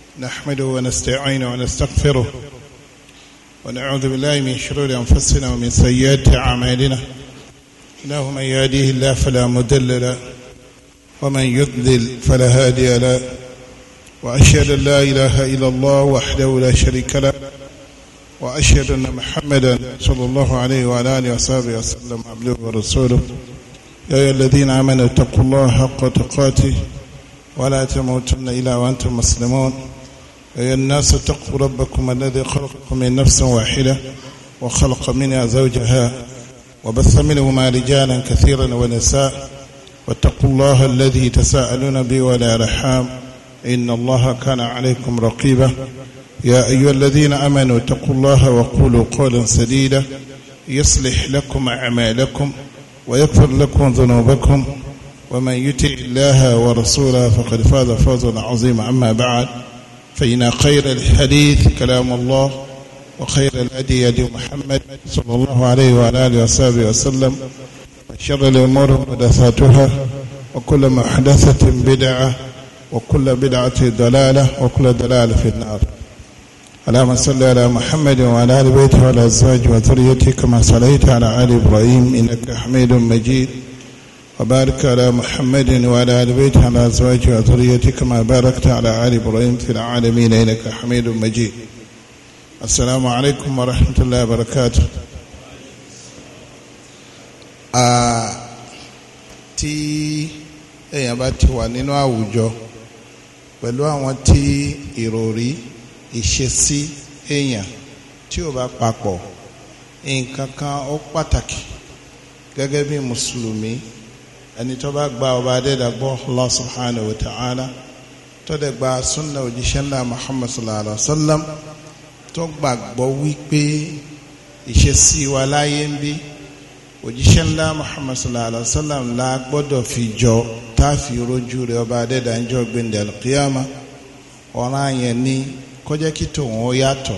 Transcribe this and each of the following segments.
نحمده ونستعينه ونستغفره ونعوذ بالله من شرور أنفسنا ومن سيئات أعمالنا إنه من يهديه الله فلا مضل له ومن يضلل فلا هادي له وأشهد أن لا إله إلا الله وحده لا شريك له وأشهد أن محمدا صلى الله عليه وعلى آله وصحبه وسلم عبده ورسوله يا أيها الذين آمنوا اتقوا الله حق تقاته ولا تموتن إلا وأنتم مسلمون يا أيها الناس اتقوا ربكم الذي خلقكم من نفس واحدة وخلق منها زوجها وبث منهما رجالا كثيرا ونساء واتقوا الله الذي تساءلون به والأرحام إن الله كان عليكم رقيبا يا أيها الذين آمنوا اتقوا الله وقولوا قولا سديدا يصلح لكم أعمالكم ويغفر لكم ذنوبكم ومن يطع الله ورسوله فقد فاز فوزا عظيما. أما بعد فإن خير الحديث كلام الله وخير الهدي هدي محمد صلى الله عليه وعلى آله وصحبه وسلم وشر الأمور محدثاتها وكل محدثة بدعة وكل بدعة ضلالة وكل ضلالة في النار. اللهم صل على محمد وعلى آل بيته وعلى أزواجه وذريته كما صليت على آل إبراهيم إنك حميد مجيد وبارك على محمد وعلى آل بيته وعلى أزواجه وذريته كما باركت على آل إبراهيم في العالمين إنك حميد مجيد. السلام عليكم ورحمة الله وبركاته. tí èèyàn bá ti wà nínú àwùjọ pẹ̀lú àwọn tí ìròrí ìṣesí èèyàn tí ó bá papọ̀ nǹkan kan ó pàtàkì gẹ́gẹ́ bí mùsùlùmí ẹni tó bá gba ọba adẹ́dàgbọ́ Allah subhanahu wa ta'ala tó dẹ̀ gba sunna òjíṣẹ́ ńlá Muhammad sallallahu alaihi wa sallam tó gbàgbọ́ wípé ìṣesí wa láyé ń bí òjíṣẹ́ ńlá Muhammad sallallahu alaihi wa sallam la gbọ́dọ̀ fi jọ táàfi rojú rẹ̀ ọba adẹ́dà ń jọ gbẹ̀ndẹ̀ al-qiyama ọ̀ràn yẹn ní kọjá kí tòun ó yàtọ̀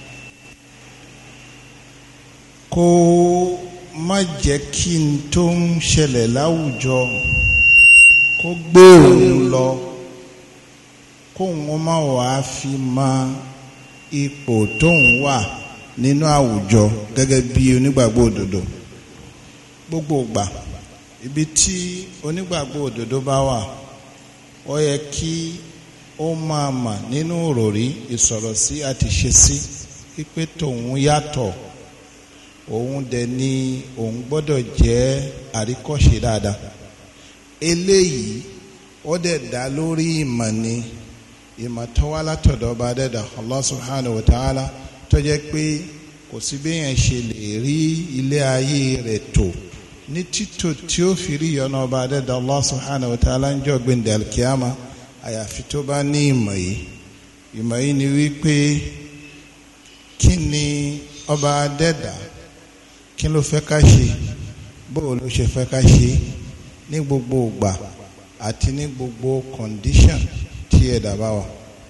kó má jẹ́ kí n tó ń ṣẹlẹ̀ láwùjọ kó gbé òun lọ kóun ó má wàá fi mọ ipò tóun wà nínú àwùjọ gẹ́gẹ́ bí onígbàgbọ́ òdodo gbogbo ìgbà ibi tí onígbàgbọ́ òdodo bá wà ó yẹ kí ó máa mà nínú òròrí ìsọ̀rọ̀ sí àti ṣe sí pípé tòun yàtọ̀ òun dẹ̀ ni òun gbọ́dọ̀ jẹ́ àríkọ́ṣe dáadáa eléyìí ó dẹ̀ dá lórí ìmọ̀ ni ìmọ̀ tó wá látọ̀dọ̀ ọba dẹ́dà Allah subhanahu wa ta'ala tó jẹ́ pé kò sí béèyàn ṣe lè rí ilé ayé rẹ̀ tò ní títò tí ó fi rí ọ̀nà ọba dẹ́dà Allah subhanahu wa ta'ala ń jọ gbẹ̀ndẹ̀ alkiyama àyàfi tó bá ní ìmọ̀ yìí ni wípé kí ni ọba dẹ́dà kí ló fẹ́ ká ṣe bóò ló ṣe fẹ́ ká ṣe ní gbogbo ìgbà àti ní gbogbo condition tí ẹ̀dá bá wà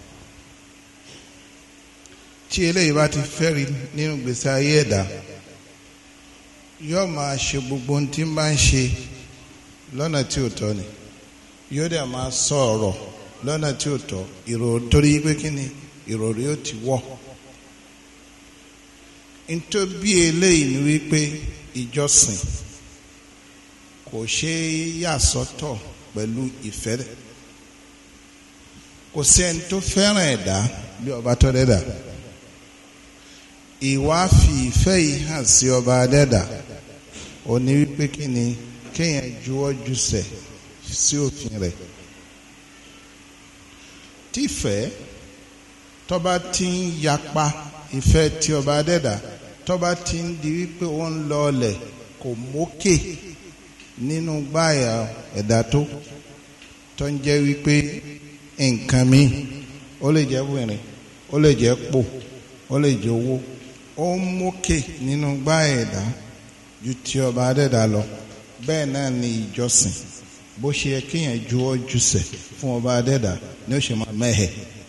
tí eléyìí bá ti fẹ́ rí nínú gbèsè ayé ẹ̀dá yóò máa ṣe gbogbo ohun tí ń bá ń ṣe lọ́nà tí ò tọ́ ni yóò dẹ̀ máa sọ ọ̀rọ̀ lọ́nà tí ò tọ́ torí pé kí ni ìròrí ó ti wọ̀ nítorí eléyìí ni wípé ìjọsìn kò ṣe é yà sọ́tọ̀ pẹ̀lú ìfẹ́ rẹ̀ kò sí ẹni tó fẹ́ràn ẹ̀dá bí ọba tó dẹ́dà ìwà fi ìfẹ́ yìí hàn sí ọba adẹ́dà ó ní wípé kí ni kéèyàn juwọ́ jùsẹ̀ sí òfin rẹ̀ tífẹ̀ẹ́ tọ́ba ti ń yapa ìfẹ́ tí ọba adẹ́dà tọ́ba ti ń di wípé ó ń lọ ọlẹ̀ kò mókè nínú gbáyà ẹ̀dá tó ń jẹ́ wípé nǹkan mi ó lè jẹ́ wìrìn ó lè jẹ́ pò ó lè jẹ́ owó ó ń mókè nínú gbáyà ẹ̀dá ju ti ọba adẹ́dà lọ bẹ́ẹ̀ náà ni ìjọsìn bó ṣe yẹ kéèyàn juwọ́ jùsẹ̀ fún ọba adẹ́dà ni ó ṣe máa mẹ́hẹ̀.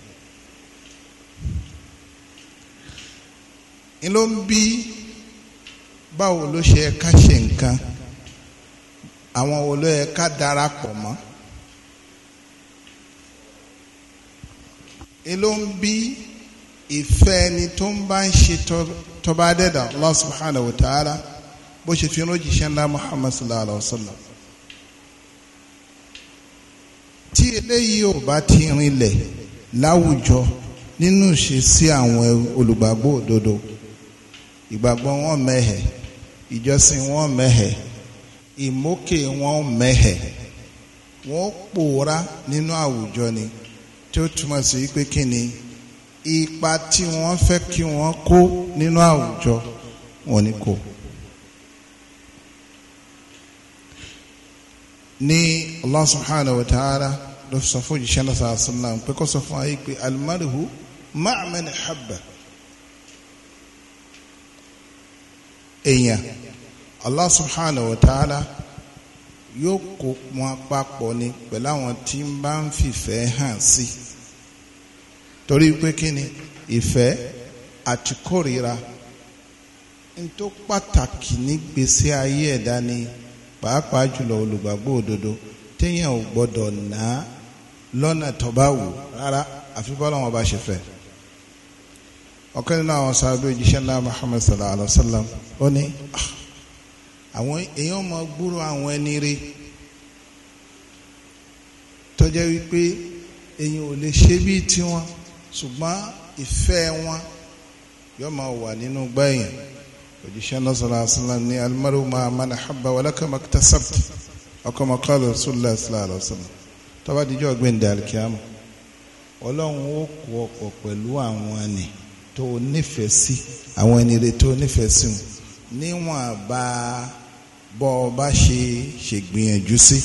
n ló ń bí báwo ló ṣe yẹ ká ṣe nǹkan àwọn wo ló yẹ ká darapọ̀ mọ́ ló ń bí ìfẹ́ ẹni tó ń bá ń ṣe tọba dẹ́dà Allah subhanahu wa ta'ala bó ṣe fi ránjíṣẹ́ ńlá Muhammad sallallahu alaihi wa sallam. tí eléyìí ò bá ti rinlẹ̀ láwùjọ nínú ṣe sí àwọn olùgbàgbọ́ òdodo ìgbàgbọ́ wọn mẹ́hẹ̀ ìjọsìn wọn mẹ́hẹ̀ ìmókè wọn mẹ́hẹ̀ wọ́n pòórá nínú àwùjọ ni tí ó túmọ̀ sí pé kí ni ipa tí wọ́n fẹ́ kí wọ́n kó nínú àwùjọ wọn ni kó. ní Allah subhanahu wa ta'ala ló sọ fún òjíṣẹ́ náà sallallahu alaihi wasallam pé kó sọ fún ayé pé almarhu ma'a man habba. èèyàn Allah subhanahu wa ta'ala yóò kó wọn papọ̀ ni pẹ̀lú àwọn tí ń bá ń fìfẹ́ hàn sí torí pé kí ni ìfẹ́ àti kórìíra ń tó pàtàkì ní gbèsè ayé ẹ̀dá ni pàápàá jùlọ olùgbàgbọ́ òdodo téèyàn ò gbọ́dọ̀ ná lọ́nà tó bá wù rárá àfi bọ́lá wọn bá ṣe fẹ́. ọ̀kan nínú àwọn sábẹ́ òjíṣẹ́ ńlá Muhammad sallallahu alaihi wa sallam ó ní àwọn èèyàn máa gbúrò àwọn ẹni rí tó jẹ́ wípé èèyàn ò lè ṣe bíi tiwọn ṣùgbọ́n ìfẹ́ wọn yóò máa wà nínú gbẹ̀yìn. òjíṣẹ́ náà sallallahu alaihi wasallam ní almaru ma'a man habba wa laka maktasabta ọkọ̀ mọ̀kálù rasulullah sallallahu alaihi wasallam tó bá dijọ́ gbẹ̀ndẹ̀ alikiyama ọlọ́run ó kó ọ̀pọ̀ pẹ̀lú àwọn ẹni tó nífẹ̀ẹ́ sí àwọn ẹni rẹ̀ tó nífẹ̀ẹ́ sí wọn níwọ̀n bá bọ́ ọ bá ṣe gbìyànjú sí.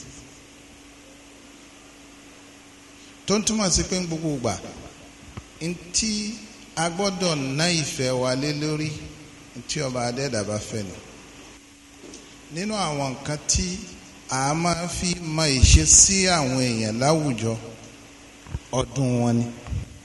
tó ń túmọ̀ sí pé gbogbo ìgbà ntí a gbọ́dọ̀ ná ìfẹ́ wa lé lórí ntí ọba adẹ́dàbá fẹ́ ni. nínú àwọn nǹkan tí a máa fi mọ ìṣe sí àwọn èèyàn láwùjọ ọdún wọn ni.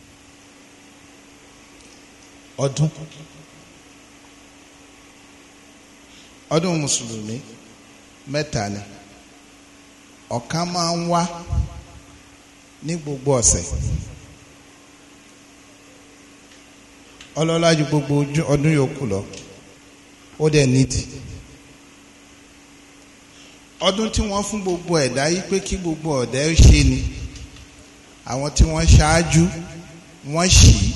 ọdún mùsùlùmí mẹ́ta ni ọ̀kan máa ń wá ní gbogbo ọ̀sẹ̀ ọlọ́lá ju gbogbo ọdún yòókù lọ ó dẹ̀ nídìí ọdún tí wọ́n fún gbogbo ẹ̀dá yìí pé kí gbogbo ọ̀dà ṣe ni àwọn tí wọ́n ṣáájú wọ́n ṣì í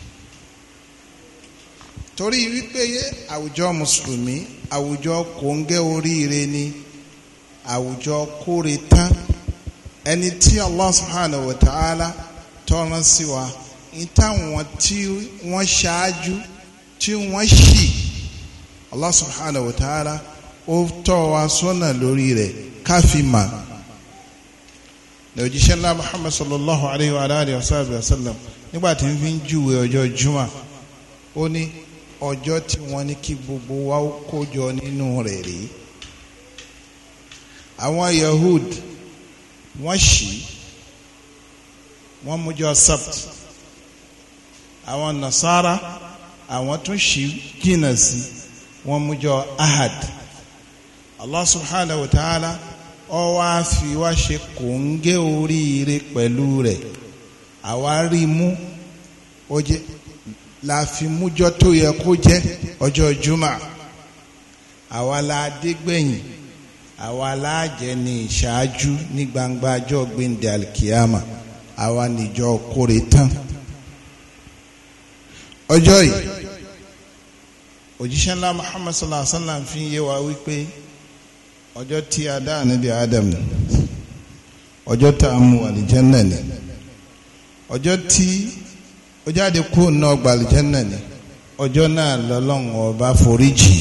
torí wípé àwùjọ mùsùlùmí àwùjọ kòńgẹ́ oríire ni àwùjọ kóre tán ẹni tí Allah subhanahu wa ta'ala tọ́ran sí wa ní táwọn tí wọ́n ṣáájú tí wọ́n ṣì Allah subhanahu wa ta'ala ó tọ́ wa sọ́nà lórí rẹ̀ káfíìmà ní òjíṣẹ́ ńlá Muhammad sallallahu alayhi wa alihi wa sallam nígbà tí ń fi ń júwe ọjọ́ juma ó ní ọjọ́ tí wọ́n ní kí gbogbo wa ó kójọ nínú rẹ̀ rí àwọn Yahud wọ́n ṣì wọ́n mújọ sabt àwọn Nasara àwọn tún ṣì jìnnà sí wọ́n mújọ ahad Allah subhanahu wa ta'ala ó wá fi wá ṣe kòńgẹ́ oríire pẹ̀lú rẹ̀ àwa rí mú ó jẹ́ la fi mújọ́ tó yẹ kó jẹ́ ọjọ́ juma àwa la dé gbẹ̀yìn àwa la jẹ́ ní ìṣáájú ní gbangba ọjọ́ gbẹ̀ndẹ̀ alikiyama àwa níjọ́ kórè tán ọjọ́ yìí òjíṣẹ́ ńlá Muhammad sallallahu alaihi wa sallam fi yé wa wípé ọjọ́ tí a dá Ànábì Adam ni ọjọ́ tá a mú àlìjẹ́nnà ni ọjọ́ tí ó jáde kúrò náà gba àlìjẹ́nnà ni ọjọ́ náà lọ́lọ́run ọba foríjì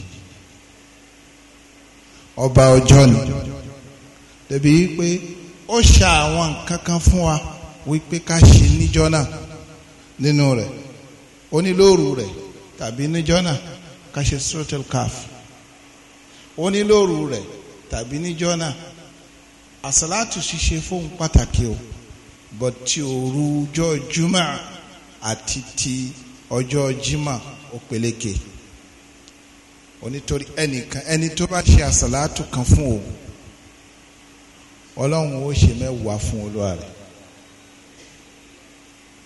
ọba ọjọ́ ni débi wípé ó ṣe àwọn nǹkan kan fún wa wípé ká ṣe níjọ́ náà nínú rẹ̀ onílóòrù rẹ̀ tàbí níjọ́ náà ká ṣe suratul Kahf onílóòrù rẹ̀ tàbí níjọ́ náà àsàlátù ṣíṣe fóun pàtàkì o but ti òru ọjọ́ juma àti ti ọjọ́ jimá ó peléke onítorí ẹni tó bá ṣe àsàlátù kan fún òun ọlọ́run ó ṣe mẹ́wàá fún olúwa rẹ̀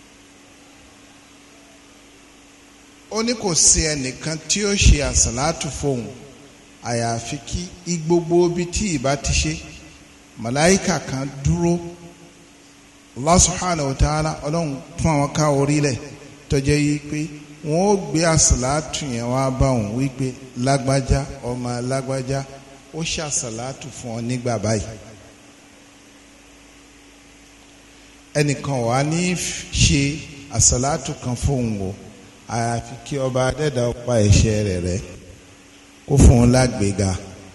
ó ní kò sí ẹnìkan tí ó ṣe àsàlátù fóun àyàfi kí gbogbo ibi tí ìbá ti ṣe màláìkà kan dúró Allah subhanahu wa ta'ala ọlọ́run fún àwọn ká orílẹ̀ tó jẹ́ yí pé wọ́n ó gbé àsàlátù yẹn wá bá òun wípé lágbájá ọmọ lágbájá ó ṣàsàlátù fún ọ nígbà báyìí ẹnìkan wà ní ṣe àsàlátù kan fóun o àyàfi kí ọba adẹ́dàá pa ẹ̀ṣẹ̀ rẹ̀ rẹ́ kó fún un lágbèéga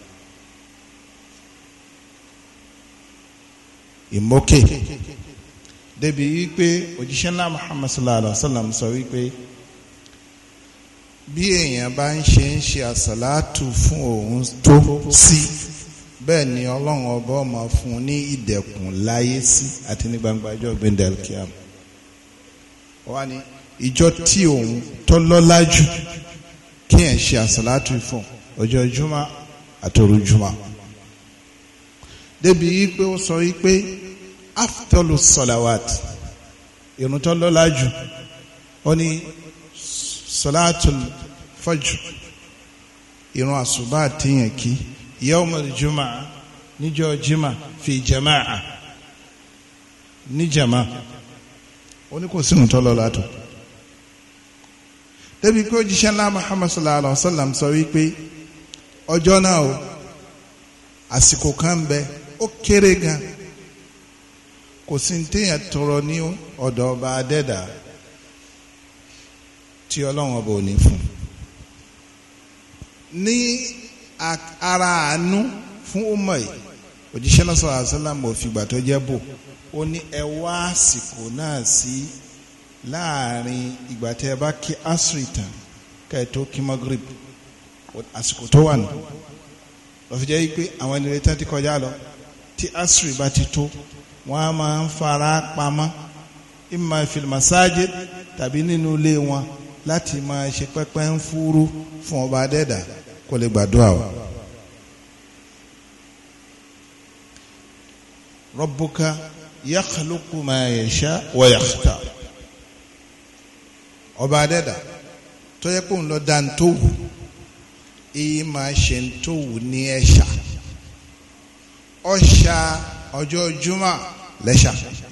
ìmókè débi wípé òjíṣẹ́ náà Muhammad sallallahu alaihi wa sallam sọ wípé bí èèyàn bá ń ṣe àsàlátù fún òun tó sí bẹ́ẹ̀ ni ọlọ́run ọba ọmọ fún un ní ìdẹ̀kùn láyé sí àti ní gbangba ọjọ́ gbẹ̀ndẹ̀ kíám wá ní ìjọ tí òun tó lọ́lá jù kí ẹ̀ ṣe àsàlátù fún ọjọ́ jùmọ̀ àtòru jùmọ̀ débi wípé ó sọ wípé aftalu salawat ìrun tó lọ́lá jù ó ní salatul fajr ìrun àsùbá àtìyàn kí yawmul jùmọ̀ níjọ́ jimá fi jama'a ní jama ó ní kò sínú tó lọ́lá tó débi pé òjíṣẹ́ ńlá Muhammad sallallahu alaihi wa sallam sọ wípé ọjọ́ náà o àsìkò kan ń bẹ ó kéré gan kò sí ní téèyàn tọrọ ní ọ̀dọ̀ ọba adẹ́dà tí ọlọ́run ọba ò ní fún ní ara àánú fún ọmọ yìí òjíṣẹ́ náà sallallahu alaihi wa sallam ò fìgbà tó jẹ́ bò ó ní ẹ wá àsìkò náà sí láàrin ìgbà tí ẹ bá kí asri tán ká ẹ tó kí magrib àsìkò tó wà nù lọ́fi jẹ́ pé àwọn ènìyàn tán ti kọjá lọ tí asri bá ti tó wọ́n á máa ń fara pamọ́ imma fil masajid tàbí nínú ilé wọn láti máa ṣe pẹ́pẹ́ ń fúrú fún ọba adẹ́dà kó lè gbàdúrà o. Rabbuka yakhluqu ma yasha wa yakhtar ọba adẹ́dà tó yẹ kó ń lọ dá ń tó wù èyí máa ṣe ń tó wù ní ẹ̀ṣà ọ̀ṣà ọjọ́ jùmọ̀ lẹ́ṣà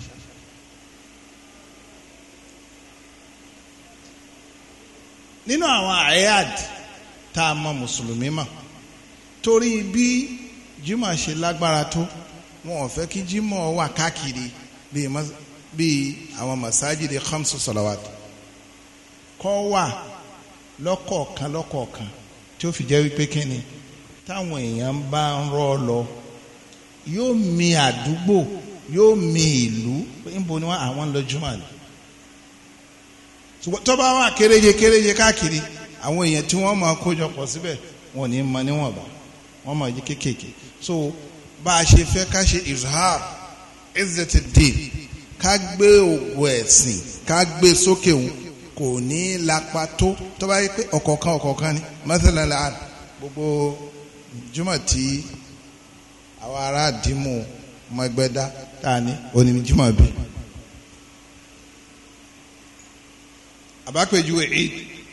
nínú àwọn àyàd tá a mọ mùsùlùmí mọ̀ torí bí jùmọ̀ ṣe lágbára tó wọn ò fẹ́ kí jùmọ̀ wà káàkiri bíi àwọn masajidi khamsu salawat kọ́ wà lọ́kọ̀ọ̀kan tí ó fi jẹ́ wípé kíni táwọn èèyàn bá ń rọ́ lọ yóò mi àdúgbò yóò mi ìlú níbo ni wọ́n àwọn ń lọ jùmọ̀ ni tó bá wà kéréje káàkiri àwọn èèyàn tí wọ́n máa kójọ pọ̀ síbẹ̀ wọn ò ní mọ níwọ̀nba wọ́n máa yí kéékèèké so bá a ṣe fẹ́ ká ṣe izhar izzatuddin ká gbé ògùn ẹ̀sìn ká gbé sókè òun kò ní lápá tó bá yí pé ọ̀kọ̀ọ̀kan ni mọ́tàlá gbogbo jùmọ̀ tí àwọn ará dìímù mọ́gbẹ́dá tá a ní onímọ̀ bí. àbápẹ̀jù eid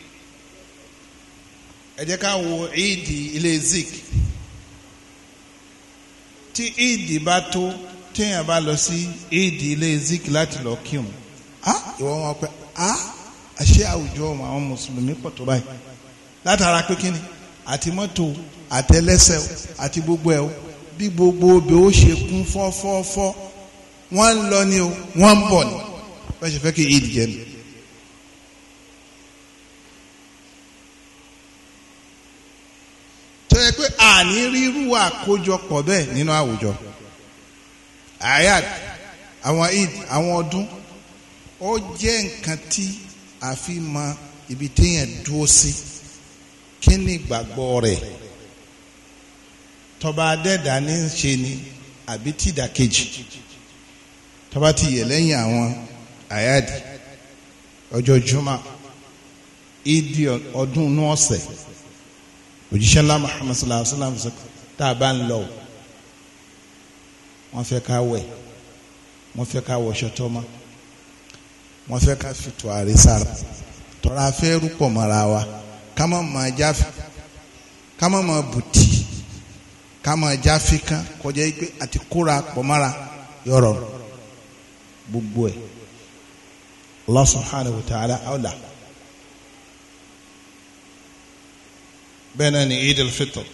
ẹ jẹ́ ká wo eid ilé zik tí eid bá tó téèyàn bá lọ sí eid ilé zik láti lọ kírun ìwọ wọn pẹ́ àṣẹ àwùjọ àwọn mùsùlùmí pọ̀ tó báyìí látara pé kíni àti mọ́tò àtẹlẹsẹ̀ àti gbogbo ẹ̀ bí gbogbo obì ó ṣe kún fọ́fọ́fọ́ wọ́n ń lọ ni o wọ́n ń bọ̀ ni wọ́n ṣe fẹ́ kí eid jẹ́ ni. tó yẹ pé àní rírú àkójọpọ̀ bẹ́ẹ̀ nínú àwùjọ ayad àwọn eid àwọn ọdún ó jẹ́ nǹkan tí a fi mọ ibi téèyàn dúró sí kí ni ìgbàgbọ́ rẹ̀ tọba adẹ́dà ní í ṣe ni àbí tìdàkejì tọba ti yẹ lẹ́yìn àwọn àyàdì ọjọ́ jùmọ̀ ìdí ọdún inú ọ̀sẹ̀ òjíṣẹ́ ńlá Muhammad sallallahu alaihi wa sallam tá a bá ń lọ wọ́n fẹ́ ká wẹ̀ wọ́n fẹ́ ká wọṣọ tọ́mọ́ wọ́n fẹ́ ká fi tùràrí sára tọ́ra fẹ́ rúpọ̀ mọ́ra wa ká má máa jáfe ká má máa bùtì ká máa jáfe kan kọjá pé àti kóra pọ̀ mọ́ra yọ̀rọ̀ gbogbo ẹ̀ Allah subhanahu wa ta'ala awla. bẹ́ẹ̀ náà ni Eid al-Fitr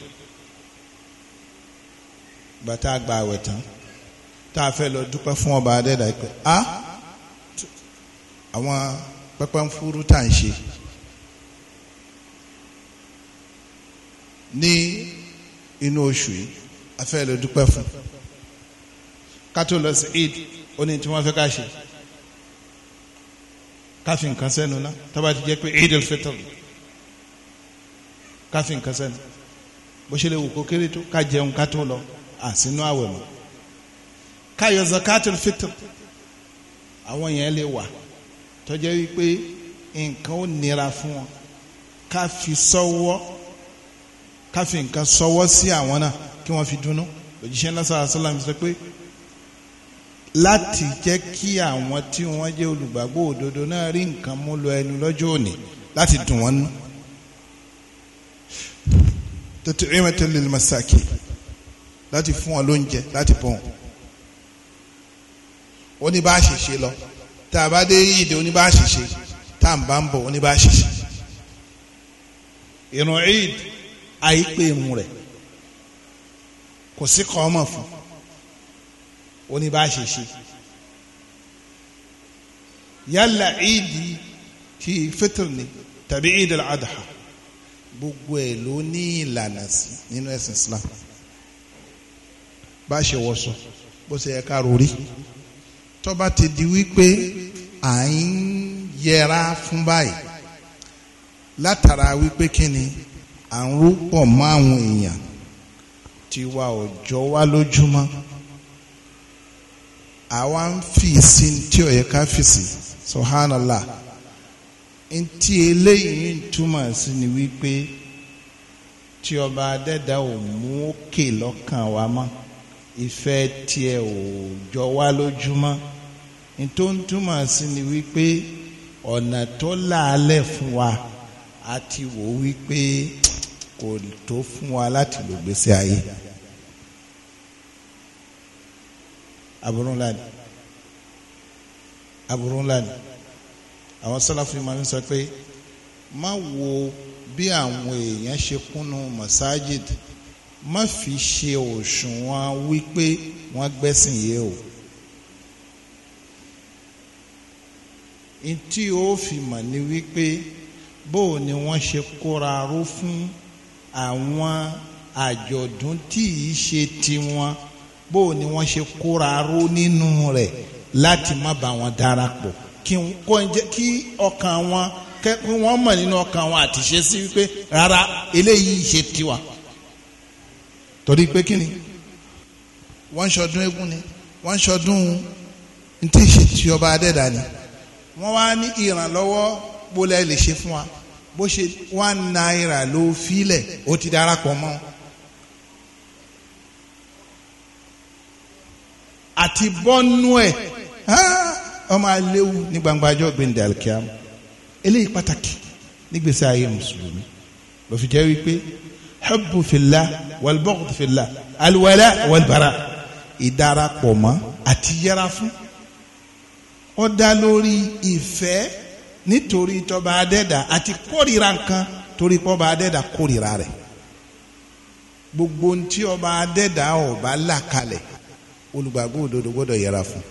bàtà àgbà àwẹ̀ tán tá a fẹ́ lọ dúpẹ́ fún ọba adẹ́dà pé àwọn pẹ́pẹ́ ń fúrú tá à ń ṣe ní inú oṣù yìí a fẹ́ lọ dúpẹ́ fún ká tó lọ sí Eid ó ní tí wọ́n fẹ́ ká ṣe ká fi nǹkan sẹ́nu ná tó bá ti jẹ́ pé Eid al-Fitr ká fi nǹkan sẹ́nu bó ṣe lè wù kó kéré tó ká jẹun ká tó lọ àsínú àwẹ̀ mọ́ ká yọ zakatul fitr àwọn yẹn lè wà tó jẹ́ wípé nǹkan ó nira fún wọn ká fi nǹkan sọ́wọ́ sí àwọn náà kí wọ́n fi dùnnú òjíṣẹ́ náà sallallahu alaihi wasallam sọ pé láti jẹ́ kí àwọn tí wọ́n jẹ́ olùgbàgbọ́ òdodo náà rí nǹkan mú lọ ẹnu lọ́jọ́ òní láti dùn wọ́n nú. tut'imatan lil masakin láti fún wọn lóúnjẹ láti bọ̀ wọn. oníbàṣìṣe lọ tá a bá dé ìdè oníbàṣìṣe tá à ń bá ń bọ̀ oníbàṣìṣe. ìrun Eid àìpé irun rẹ̀ kò sí kọ́ ọmọ fún oníbàṣìṣe. yálà Eid ti fitr ni tàbí Eid al-Adha gbogbo ẹ̀ ló ní ìlànà sí nínú ẹ̀sìn Islam. bá ṣe wọṣọ bó ṣe yẹ ká rori tó bá ti di wípé à ń yẹra fún báyìí látara wípé kíni à ń rúpọ̀ mọ́ àwọn èèyàn tí wa ò jọ wá lójúmọ́ àwa ń fi sí tí ó yẹ ká fi sí subhanallah ntí eléyìí ń túmọ̀ sí ni wípé tí ọba adẹ́dá ò mú òkè lọ́kàn wa mọ́ ìfẹ́ tiẹ̀ ò jọ wá lójúmọ́ tó ń túmọ̀ sí ni wípé ọ̀nà tó láàlẹ̀ fún wa àti wò wípé kò tó fún wa láti lò gbèsè ayé aburú ńlá ni àwọn sálàfù máa ń sọ pé má wo bí àwọn èèyàn ṣe kúnnú masajid má fi ṣe òṣùwọ̀n wípé wọ́n gbẹ́sìn yé o ntí ó fi mọ̀ ní wípé bó ni wọ́n ṣe kóra ró fún àwọn àjọ̀dún tí ì ṣe tiwọn bó ni wọ́n ṣe kóra ró nínú rẹ̀ láti má bá wọn darapọ̀ kí ọkàn wọn kí wọ́n mọ̀ nínú ọkàn wọn àti ṣe sí wípé rárá eléyìí ṣe tiwa torí pé kí ni wọ́n ń ṣọdún eégún ni wọ́n ń ṣọdún ntí ṣe ti ọba adẹ́dà ni wọ́n wá ní ìrànlọ́wọ́ gbólẹ̀ lè ṣe fún wa bó ṣe $1 ló filẹ̀ ó ti darapọ̀ mọ́ àti bọ́nú ẹ̀ ọmọ aléwu ní gbangba ọjọ́ gbẹ̀ndẹ̀ alkiam eléyìí pàtàkì nígbèsè ayé mùsùlùmí ló fi jẹ́ wípé hubbu fillah wal bughd fillah alwala wal bara ìdarapọ̀ mọ́ àti yẹra fún ó dá lórí ìfẹ́ nítorí tọba adẹ́dà àti kórìíra nǹkan torí pọ́ba adẹ́dà kórìíra rẹ̀ gbogbo ntí ọba adẹ́dà ọba là kalẹ̀ olùgbàgbọ́ òdodo gbọ́dọ̀ yẹra fún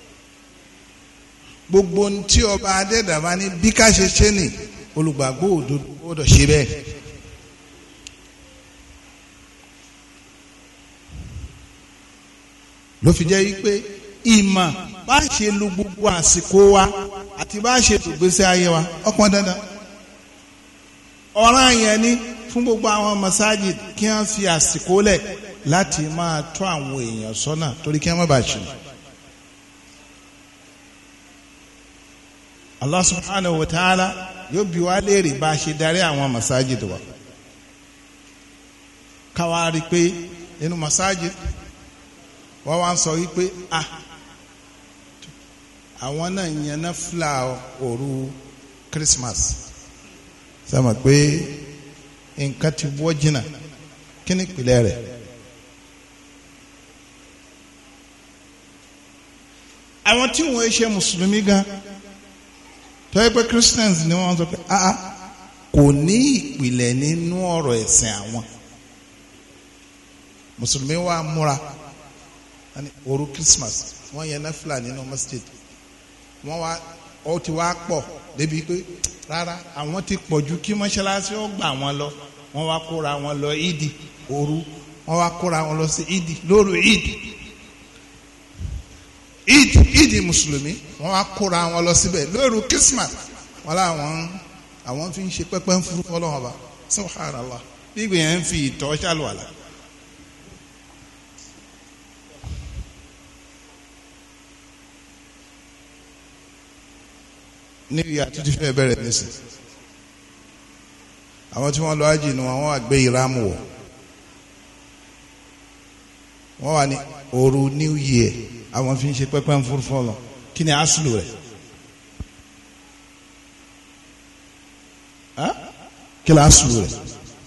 gbogbo ntí ọba adẹ́dà bá ní bí ká ṣe ṣe ní olùgbàgbọ́ òdodo gbọ́dọ̀ ṣe bẹ́ẹ̀. ló fi jẹ́ wípé ìmọ̀ bá ṣe lu gbogbo àsìkò wa àti bá ṣe tògbésí ayé wa ọpọn dandan ọ̀ràn yẹn ni fún gbogbo àwọn masajid kí wọ́n fi àsìkò lẹ̀ láti máa tọ́ àwọn èèyàn sọ́nà torí kí wọ́n má bàa ṣìnà. Allah subhanahu wa ta'ala yóò bi wá léèrè bá a ṣe darí àwọn masajid wa káwa rí i pé nínú masajid wọ́n wá ń sọ wípé àwọn náà yẹn náà fúlà òru Christmas sọmọ pé nǹkan ti wọ́ jìnnà kí ni ìpìlẹ̀ rẹ̀ àwọn tí wọ́n ṣe mùsùlùmí gan tó yẹ pé Christians ni wọ́n sọ pé kò ní ìpìlẹ̀ nínú ọ̀rọ̀ ẹ̀sìn àwọn mùsùlùmí wa múra òru Christmas wọ́n yẹn náfìlà nínú masjid wọ́n wá ó ti wá pọ̀ débi pé rárá àwọn ti pọ̀ ju kí mọ́ṣáláṣí ó gbà wọ́n lọ wọ́n wá kóra wọn lọ ìdí òru wọ́n wá kóra wọn lọ sí ìdí lóru ìdí mùsùlùmí wọ́n wá kóra wọn lọ síbẹ̀ lóru Christmas wọ́n láwọn fi ń ṣe pẹ́pẹ́ ń furu Ọlọ́run ọba subhanallah bí ìgbìyànjú ń fi ìtọ́ ṣàlùwàlà. ní ìyá títí fẹ́ bẹ̀rẹ̀ nísìn àwọn tí wọ́n lọ ájì ni wọ́n wá gbé ìrámù wọ̀ wọ́n wà ní òru new year àwọn fi ń ṣe pẹ́pẹ́ ń fúru fọ́lọ̀ kí ni asùlù rẹ̀ kí ni asùlù rẹ̀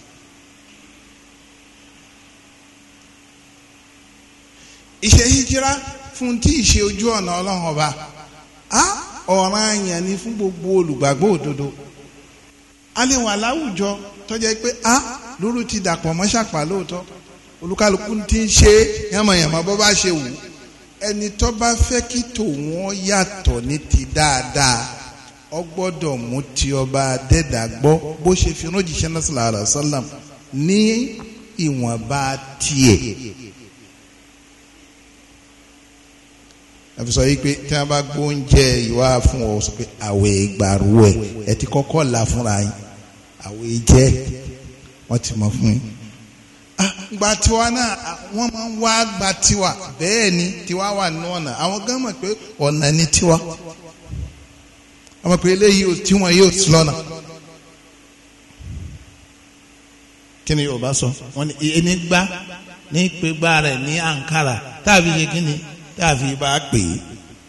ìṣe hijira fún tí ìṣe ojú ọ̀nà Ọlọ́run ọba ọ̀ranyàn ni fún gbogbo olùgbàgbọ́ òdodo a lè wà láwùjọ tó jẹ́ pé lóru ti dàpọ̀ mọ́ ṣàpà lóòótọ́ olúkálukú ti ń ṣe yànmọ̀yànmọ́ bó bá ṣe wù ẹni tó bá fẹ́ kí tòun yàtọ̀ ní ti dáadáa ó gbọ́dọ̀ mú ti ọba adẹ́dà gbọ́ bó ṣe fi ránjíṣẹ́ náà sallallahu alaihi wasallam ní ìwọ̀nba tiẹ̀. àfi sọ yìí pé tí wọ́n bá gbóúnjẹ ìwà fún ọ sọ pé àwẹ̀ ìgbàrú ẹ̀ ti kọ́kọ́ là fúnra yín àwẹ̀ jẹ́ wọ́n ti mọ̀ fún yín. gba tiwa náà wọ́n máa ń wá gba tiwa bẹ́ẹ̀ ni tiwa wà nínú ọ̀nà àwọn gan mọ̀ pé ọ̀nà ni tiwa wọ́n mọ̀ pé eléyìí tí wọ́n yóò sí lọ́nà. kí ni Yorùbá sọ wọ́n ní ẹni gbá ní ìpégbá rẹ̀ ní Ankara tàbí ṣe kí ni tàbí bá pè é.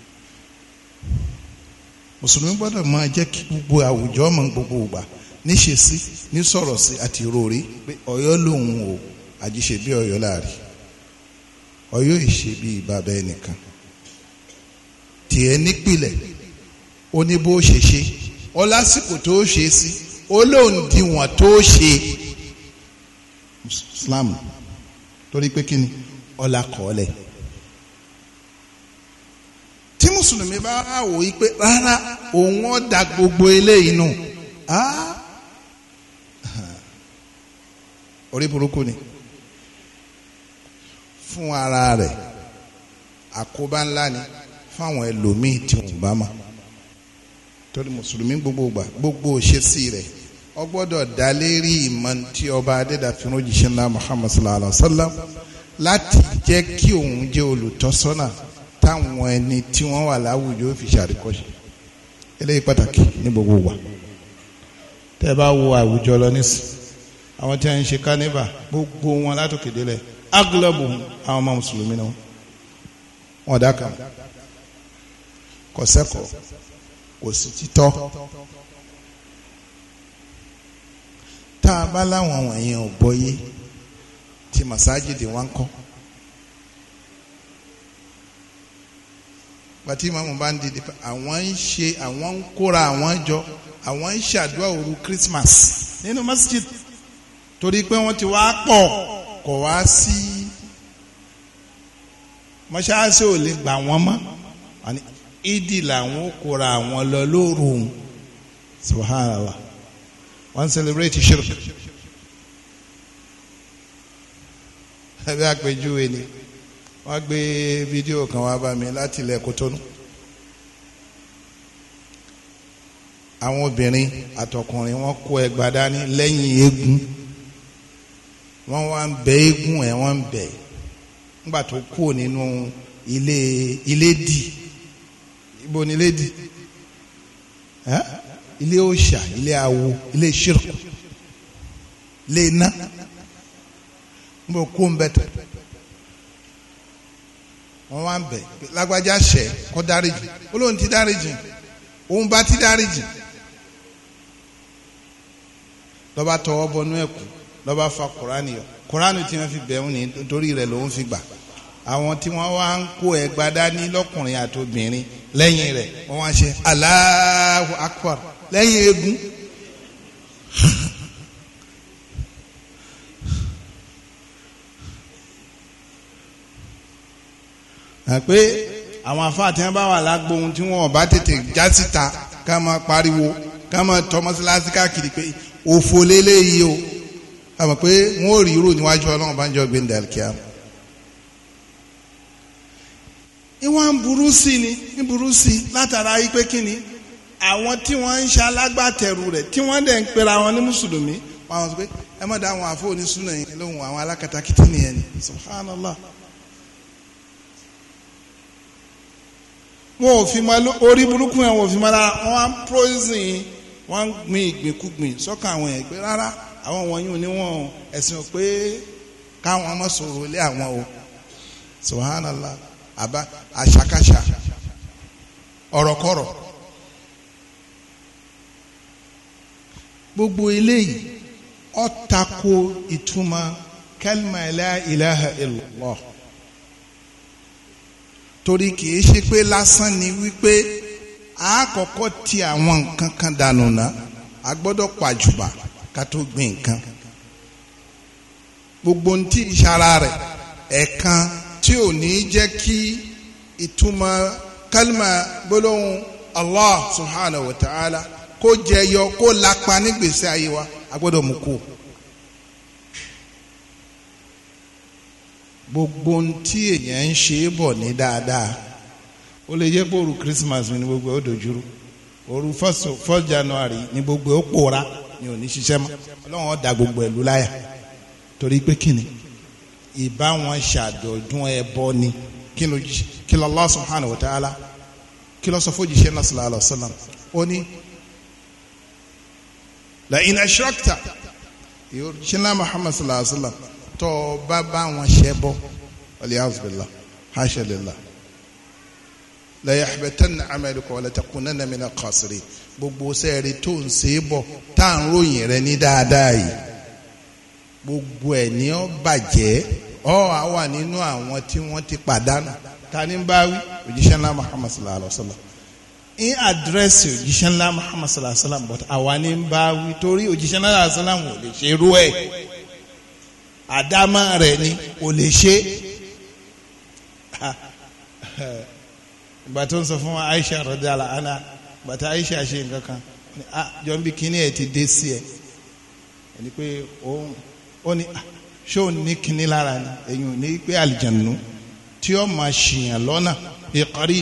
mùsùlùmí gbọ́dọ̀ máa jẹ́ kí gbogbo àwùjọ mọ̀ gbogbo ìgbà níṣe sí ní sọ̀rọ̀ sí àti rori pé Ọ̀yọ́ lòun o àjíṣe bí Ọ̀yọ́ láàrin Ọ̀yọ́ ìṣe bí bàbá ẹnìkan tiẹ̀ nípìlẹ̀ ó ní bó ṣe ṣe ó lásìkò tó ṣe sí ó lóun dìwọ̀n tó ṣe Islam torí pé kí ni ọlá kọ́ọ̀lẹ̀ tí mùsùlùmí bá wò yí pé rárá òun ó da gbogbo eléyìí nù orí burúkú ni fún ara rẹ̀ àkóbá ńlá ni fáwọn ẹlòmíì tí wọn bá mọ̀ torí mùsùlùmí gbogbo òṣèṣì rẹ̀ ó gbọ́dọ̀ dá lérí ìmọ̀ tí ọba adédàfin òjíṣẹ́ ńlá Muhammad sallallahu alaihi wa sallam láti jẹ́ kí òun jẹ́ olùtọ́sọ́nà táwọn ẹni tí wọ́n wà láwùjọ fi ṣàríkọ́ṣe eléyìí pàtàkì ní gbogbo wa tẹ́ bá wo àwùjọ lọ nísì àwọn tí a ń ṣe kánífà gbogbo wọn látòkè délẹ̀ agúlọ́bù àwọn ọmọ mùsùlùmí náà wọn dákà kò sẹ́kọ̀ọ́ kò sí títọ́ tá a bá láwọn wọ̀nyẹn ò gbọ́yé tí màsáàjìdì wọn kọ́ pàtí màmú bá ń dìde àwọn ń kóra àwọn jọ àwọn ń ṣàdúrà òru Christmas nínú masjid torí pé wọ́n ti wá pọ̀ kò wá sí mọ́ṣáláṣí ò lè gbà wọ́n mọ́ ìdí làwọn ó kóra àwọn lọ lóru òun subhanallah wọ́n celebrate shirk ẹbí àpèjúwe ni wọ́n gbé fídíò kan wá bá mi láti ilẹ̀ Kòtónú àwọn obìnrin àtọkùnrin wọ́n kó ẹgbà dání lẹ́yìn eégún wọ́n wá ń bẹ eégún ẹ̀ wọ́n ń bẹ nígbà tó kú nínú ilé dì ibo ni ilé dì ilé òòṣà ilé awo ilé ṣírkù ilé iná níbo kó ń bẹ tẹ wọ́n wá ń bẹ lágbájá ṣẹ kó dáríjì ó lóun ti dáríjì òun bá ti dáríjì lọ́ba tọwọ́ bọnú ẹ̀kú lọ́ba fa kùránì yọ kùránì tí wọ́n fi bẹ̀ ń ní torí rẹ̀ lòún fi gbà àwọn tí wọ́n wá ń kó ẹgbà dání lọ́kùnrin àti obìnrin lẹ́yìn rẹ̀ wọ́n wá ṣe Allahu Akbar lẹ́yìn eégún. pé àwọn afáàtì wọn bá wà lágbo ohun tí wọn bá tètè já síta ká máa pariwo ká máa tọ́ mọ́sálásí káàkiri pé òfò lélẹ́yìí o àmọ́ pé wọn ò rí irú níwájú ọlọ́run bá ń jọ gbẹ̀ndẹ̀ alkiam. ìwọ̀n ń burú sí ni ń burú sí látara yìí pé kí ni àwọn tí wọ́n ń ṣe alágbàtẹ̀rù rẹ̀ tí wọ́n dẹ̀ ń pera wọn ní mùsùlùmí wọn sọ pé ẹ mọ̀ dá àwọn àfọ onísùnà yìí lóhùn àwọn alákatakítí nìyẹn ni subhanallah. wọn ò fi mọ orí burúkú yẹn wọn ò fi mọ lára wọn á poison wọn gbin ìgbìnkúgbìn sọ́kàn àwọn yẹn pé rárá àwọn wọ̀nyí ò ní wọn ẹ̀sìn ò pé káwọn ọmọ sọ̀rọ̀ lé àwọn o subhanallah àbá àṣàkáṣà ọ̀rọ̀kọ̀rọ̀ gbogbo eléyìí ó tako ìtumọ̀ kalma la ilaha illallah torí kìí ṣe pé lásán ni wípé àkọ́kọ́ ti àwọn nǹkan kan dànù ná a gbọ́dọ̀ pàjùbà ká tó gbìn nǹkan gbogbo ntí ìṣara rẹ̀ ẹ̀kan tí ò ní jẹ́ kí ìtumọ̀ kálímà gbólóhùn Allah subhanahu wa ta'ala kó jẹyọ kó lápa nígbèsè ayé wa a gbọ́dọ̀ mú kó. gbogbo ntí èèyàn ń ṣe é bọ̀ ní dáadáa ó lè jẹ́ pé òru Christmas ní gbogbo ó dojúrú òru 1 January ní gbogbo ó pòórá ni ò ní ṣiṣẹ́ mọ́ ọlọ́run ó dá gbogbo ìlú láyà torí pé kíni ìbá wọn ṣàdọ̀dún ẹbọ ni kí ló Allah subhanahu wa ta'ala kí ló sọ fójíṣẹ́ náà sallallahu alaihi wasallam ó ní la in ashrakta ṣílá Muhammad sallallahu alaihi wasallam tó bá wọn ṣẹbọ waliyaz billah hasha lillah la yahbatanna amaluka wa la takunanna min al-khasirin gbogbo sẹ́ẹ̀rì tó ń ṣe é bọ̀ tá à ń ròyìn rẹ ní dáadáa yìí gbogbo ẹ̀ ní ó bàjẹ́ ó wà nínú àwọn tí wọ́n ti pàdánù ta ní bá wí òjíṣẹ́ ńlá Muhammad sallallahu alaihi wa sallam in àdírẹ́sì òjíṣẹ́ ńlá Muhammad sallallahu alaihi wa sallam but àwa ní bá wí torí òjíṣẹ́ ńlá sallallahu alaihi wa sallam ò lè ṣe irú ẹ̀ àdámà rẹ̀ ni ò lè ṣe ìgbà tó ń sọ fún Aisha radiyallahu anha bàtà Aisha ṣe nǹkan kan jọ ń bí kíní ẹ̀ ti dé sí ẹ̀ ẹni pé ó ní ṣé ò ní kíní lára ni èyí ò ní pé àlìjànú tí ó máa ṣìyàn lọ́nà ìkọrí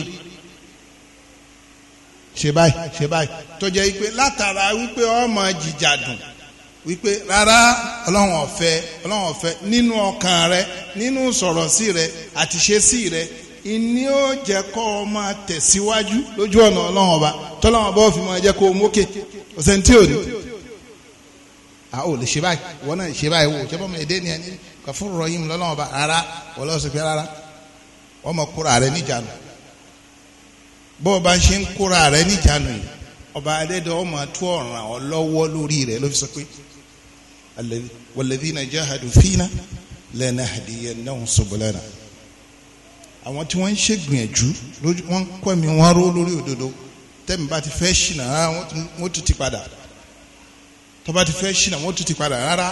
ṣe báyìí tó jẹ́ wípé látara wípé ó máa jìjàdùn wípé rárá ọlọ́run ọ̀fẹ́ nínú ọkàn rẹ nínú sọ̀rọ̀ sí rẹ àti ṣe sí rẹ ìní ó jẹ́ kó o máa tẹ̀síwájú lójú ọ̀nà ọlọ́run ọba tọ́lọ́run ọba ó fi máa jẹ́ kó o mókè ọ̀sẹ̀ tí ò ní. a ò lè ṣe báyìí wọ́n náà ṣe báyìí wò ṣé bọ́mọ èdè ni ẹni Gafur Rahim lọ́lọ́run ọba rárá wọ́n lọ́ọ́ sọ pé rárá wọ́n mọ̀ kóra rẹ níjànú bó o bá ṣe ń kóra rẹ níjànú yìí ọba adédọ́ ọmọ tó ọ̀ràn ọ lọ́wọ́ lórí rẹ ló fi sọ pé walladhina jahadu fina lanahdiyannahum subulana àwọn tí wọ́n ń ṣègbìyànjú wọ́n kọ́ mi wọ́n ró lórí òdodo tẹ́mi bá ti fẹ́ ṣìnà rárá wọ́n tún ti padà tó bá ti fẹ́ ṣìnà wọ́n tún ti padà rárá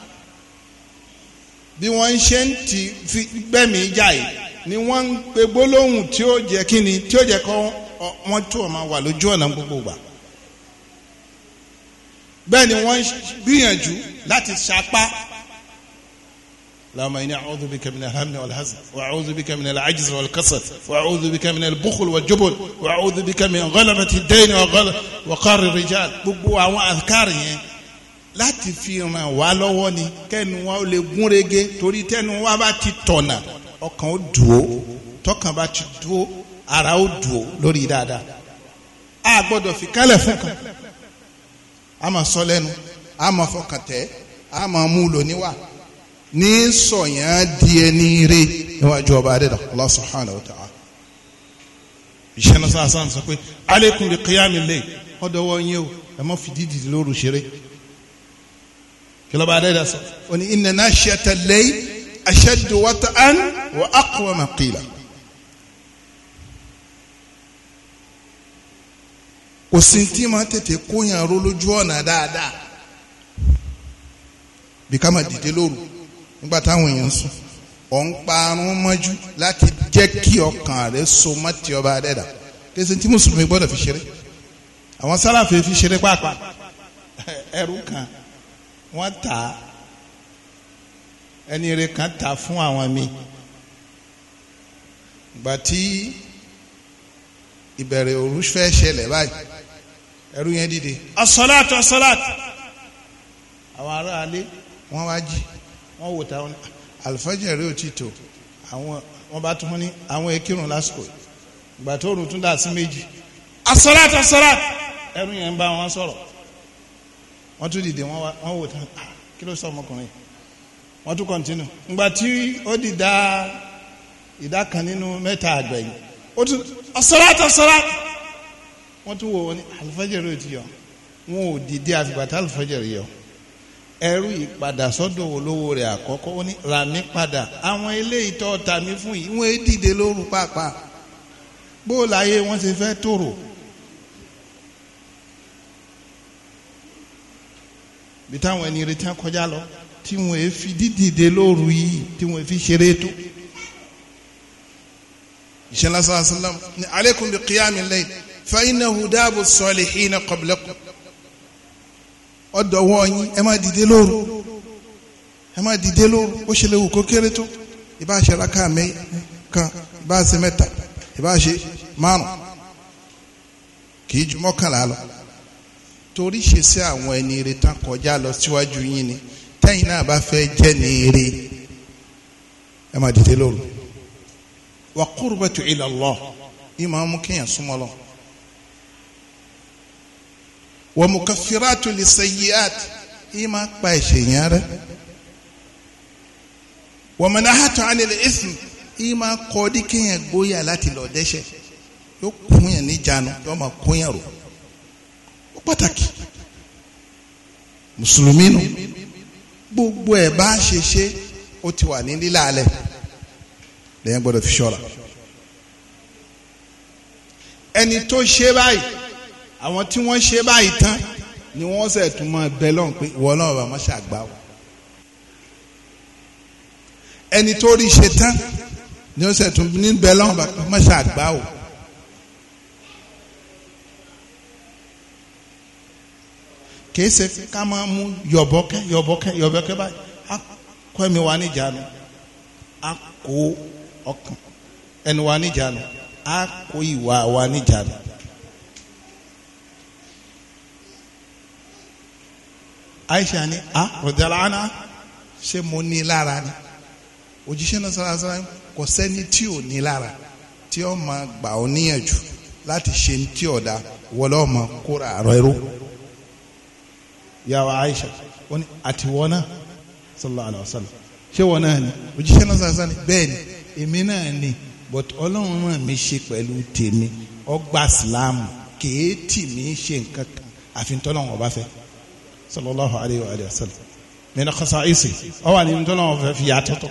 bí wọ́n ń ṣe ń ti fi gbẹ́mí jà yìí ni wọ́n ń pe gbólóhùn tí ó jẹ́ kíni tí ó jẹ́ kọ́ wọ́n tó ọmọ wà lójú ọ̀nà gbogbo gbà bẹ́ẹ̀ ni wọ́n gbìyànjú láti ṣapá. اللهم إني أعوذ بك من الهم والحزن وأعوذ بك من العجز والكسل وأعوذ بك من البخل والجبن وأعوذ بك من غلبة الدين وقهر الرجال gbogbo àwọn àkàrí yẹn láti fi ràn wá lọ́wọ́ ni kẹ́nu wa ó lè gún régé torí tẹ́nu wa bá ti tọ̀nà ọkàn ó dùó tọkàn bá ti dùó ara ó dùó lórí dáadáa a gbọ́dọ̀ fi kálẹ̀ fún kan a máa sọ lẹ́nu a máa fọkàn tẹ́ a máa mú lò níwà ní sọ̀yàn di ẹni rè níwájú ọba adẹ́dà Allah subhanahu wa ta'ala iṣẹ́ náà sáà sáà sọ pé alaykum bi qiyamil layl ọdọwọ́ yín o ẹ má fi dídì lóru ṣeré kí ló bá dé dá sọ ó ní inna nashiyata al-layl ashaddu wat'an wa aqwama qila. kò sí tí máa tètè kóyàn ró lójú ọ̀nà dáadáa bí ká máa dìde lóru nígbà táwọn èèyàn sùn ọ̀ ń parun mọ́jú láti jẹ́ kí ọkàn rẹ̀ so mọ́ ti ọba adẹ́dà kí tí mùsùlùmí gbọ́dọ̀ fi ṣeré àwọn sálàfẹ́ fi ṣeré pàápàá ẹrú kan wọ́n tà á ẹni rẹ̀ kan tà fún àwọn míì ìgbà tí ìbẹ̀rẹ̀ òru fẹ́ ṣẹlẹ̀ báyìí ẹrú yẹn dìde asọ́láàtù asọ́láàtù àwọn ará alẹ́ wọ́n wá jí wọ́n wò táwọn alifájẹ̀rì ò tí tó àwọn wọ́n bá tún ní àwọn ekirun lásìkò ìgbà tó rùn tún dà sí méjì asọ́láàtù asọ́láàtù ẹrú yẹn ń bá wọn sọ̀rọ̀ wọ́n tún dìde wọ́n wò táwọn kí ló sọ ọmọkùnrin wọ́n tún kọ́ntínú ìgbà tí ó di ìdá kan nínú mẹ́ta àgbẹ̀yìn ó tún asọ́láàtù asọ́láàtù wọ́n tún wò wọ́n ní alifájẹ̀rì ò tí yọ wọn ò dìde àfìgbà tá alifájẹ̀rì yọ ẹrú yìí padà sọ́dọ̀ olówó rẹ̀ àkọ́kọ́ ó ní rà mí padà àwọn eléyìí tó ta mí fún yìí wọ́n dìde lóru pàápàá bó láyé wọ́n ṣe fẹ́ tòrò bí táwọn ẹni retí kọjá lọ tí wọ́n fi dídìde lóru yìí tí wọ́n fi ṣeré tó ìṣẹ̀lẹ̀ sàlám ní alaykum bi qiyamil layl fa innahu dabu as-salihina qablakum ọ̀dọ̀ wọn yín ẹ máa dìde lóru ó ṣe léwu kó kéré tó ìbá ṣe raka kan ìbá ṣe mẹ́ta ìbá ṣe márùn kì í ju mọ́kànlá lọ torí ṣe sí àwọn ẹni ire tán kọjá lọ síwájú yín ni tẹ́yìn náà bá fẹ́ jẹ́ ní ire ẹ máa dìde lóru wa qurbatu ila Allah ìmọ̀ mú kéèyàn súnmọ́ lọ. wa mukaffiratu lisayyi'at ima pa ẹ̀ṣẹ̀ yẹn rẹ́ wa manahatu 'anil ism ima kọ́ọ́dí kéèyàn gbóyà láti lọ dẹ́ṣẹ̀ yóò kún yẹn níjànú yóò máa kún yẹn rò ó pàtàkì mùsùlùmí nù gbogbo ẹ̀ bá ṣe ó ti wà ní lílà alẹ́ lẹ́yìn gbọ́dọ̀ fi ṣọ́ra ẹni tó ṣe báyìí àwọn tí wọ́n ṣe báyìí tán ni wọ́n ṣe tún máa bẹ lọ́n pé ìwọ náà bá má ṣàgbá o ẹni tó rí ṣe tán ni wọ́n ṣe tún ní bẹ lọ́n bá má ṣàgbá o kìí ṣe ká máa mú yọ̀bọ̀kẹ́ báyìí á kó ẹ̀mí wa níjànú á kó ọkàn ẹnu wa níjànú á kó ìwà wa níjànú. Aisha ni rọ̀dàlá àná ṣé mo ní lára ni òjíṣẹ́ náà sára kò sẹ́ni tí ò ní lára tí ó máa gbà ó níyànjú láti ṣe ní tí ọ̀dà wọlé ọmọ kóra àrọ ẹrú yàwó Aisha wọn ni àtiwọ́ náà sallallahu alaihi wasallam ṣé wọn náà ni òjíṣẹ́ náà sára ni bẹ́ẹ̀ ni èmi náà ni but ọlọ́run náà mi ṣe pẹ̀lú tèmi ọgbà sílámù kéétì mi ṣe nǹkan kan àfi tọ́lọ́run ọba fẹ́ sallallahu alayhi wa sallam mina khasaisi ọ wà ní ntọ́lọ́wọ́ fẹ́ fi yàtọ̀tọ̀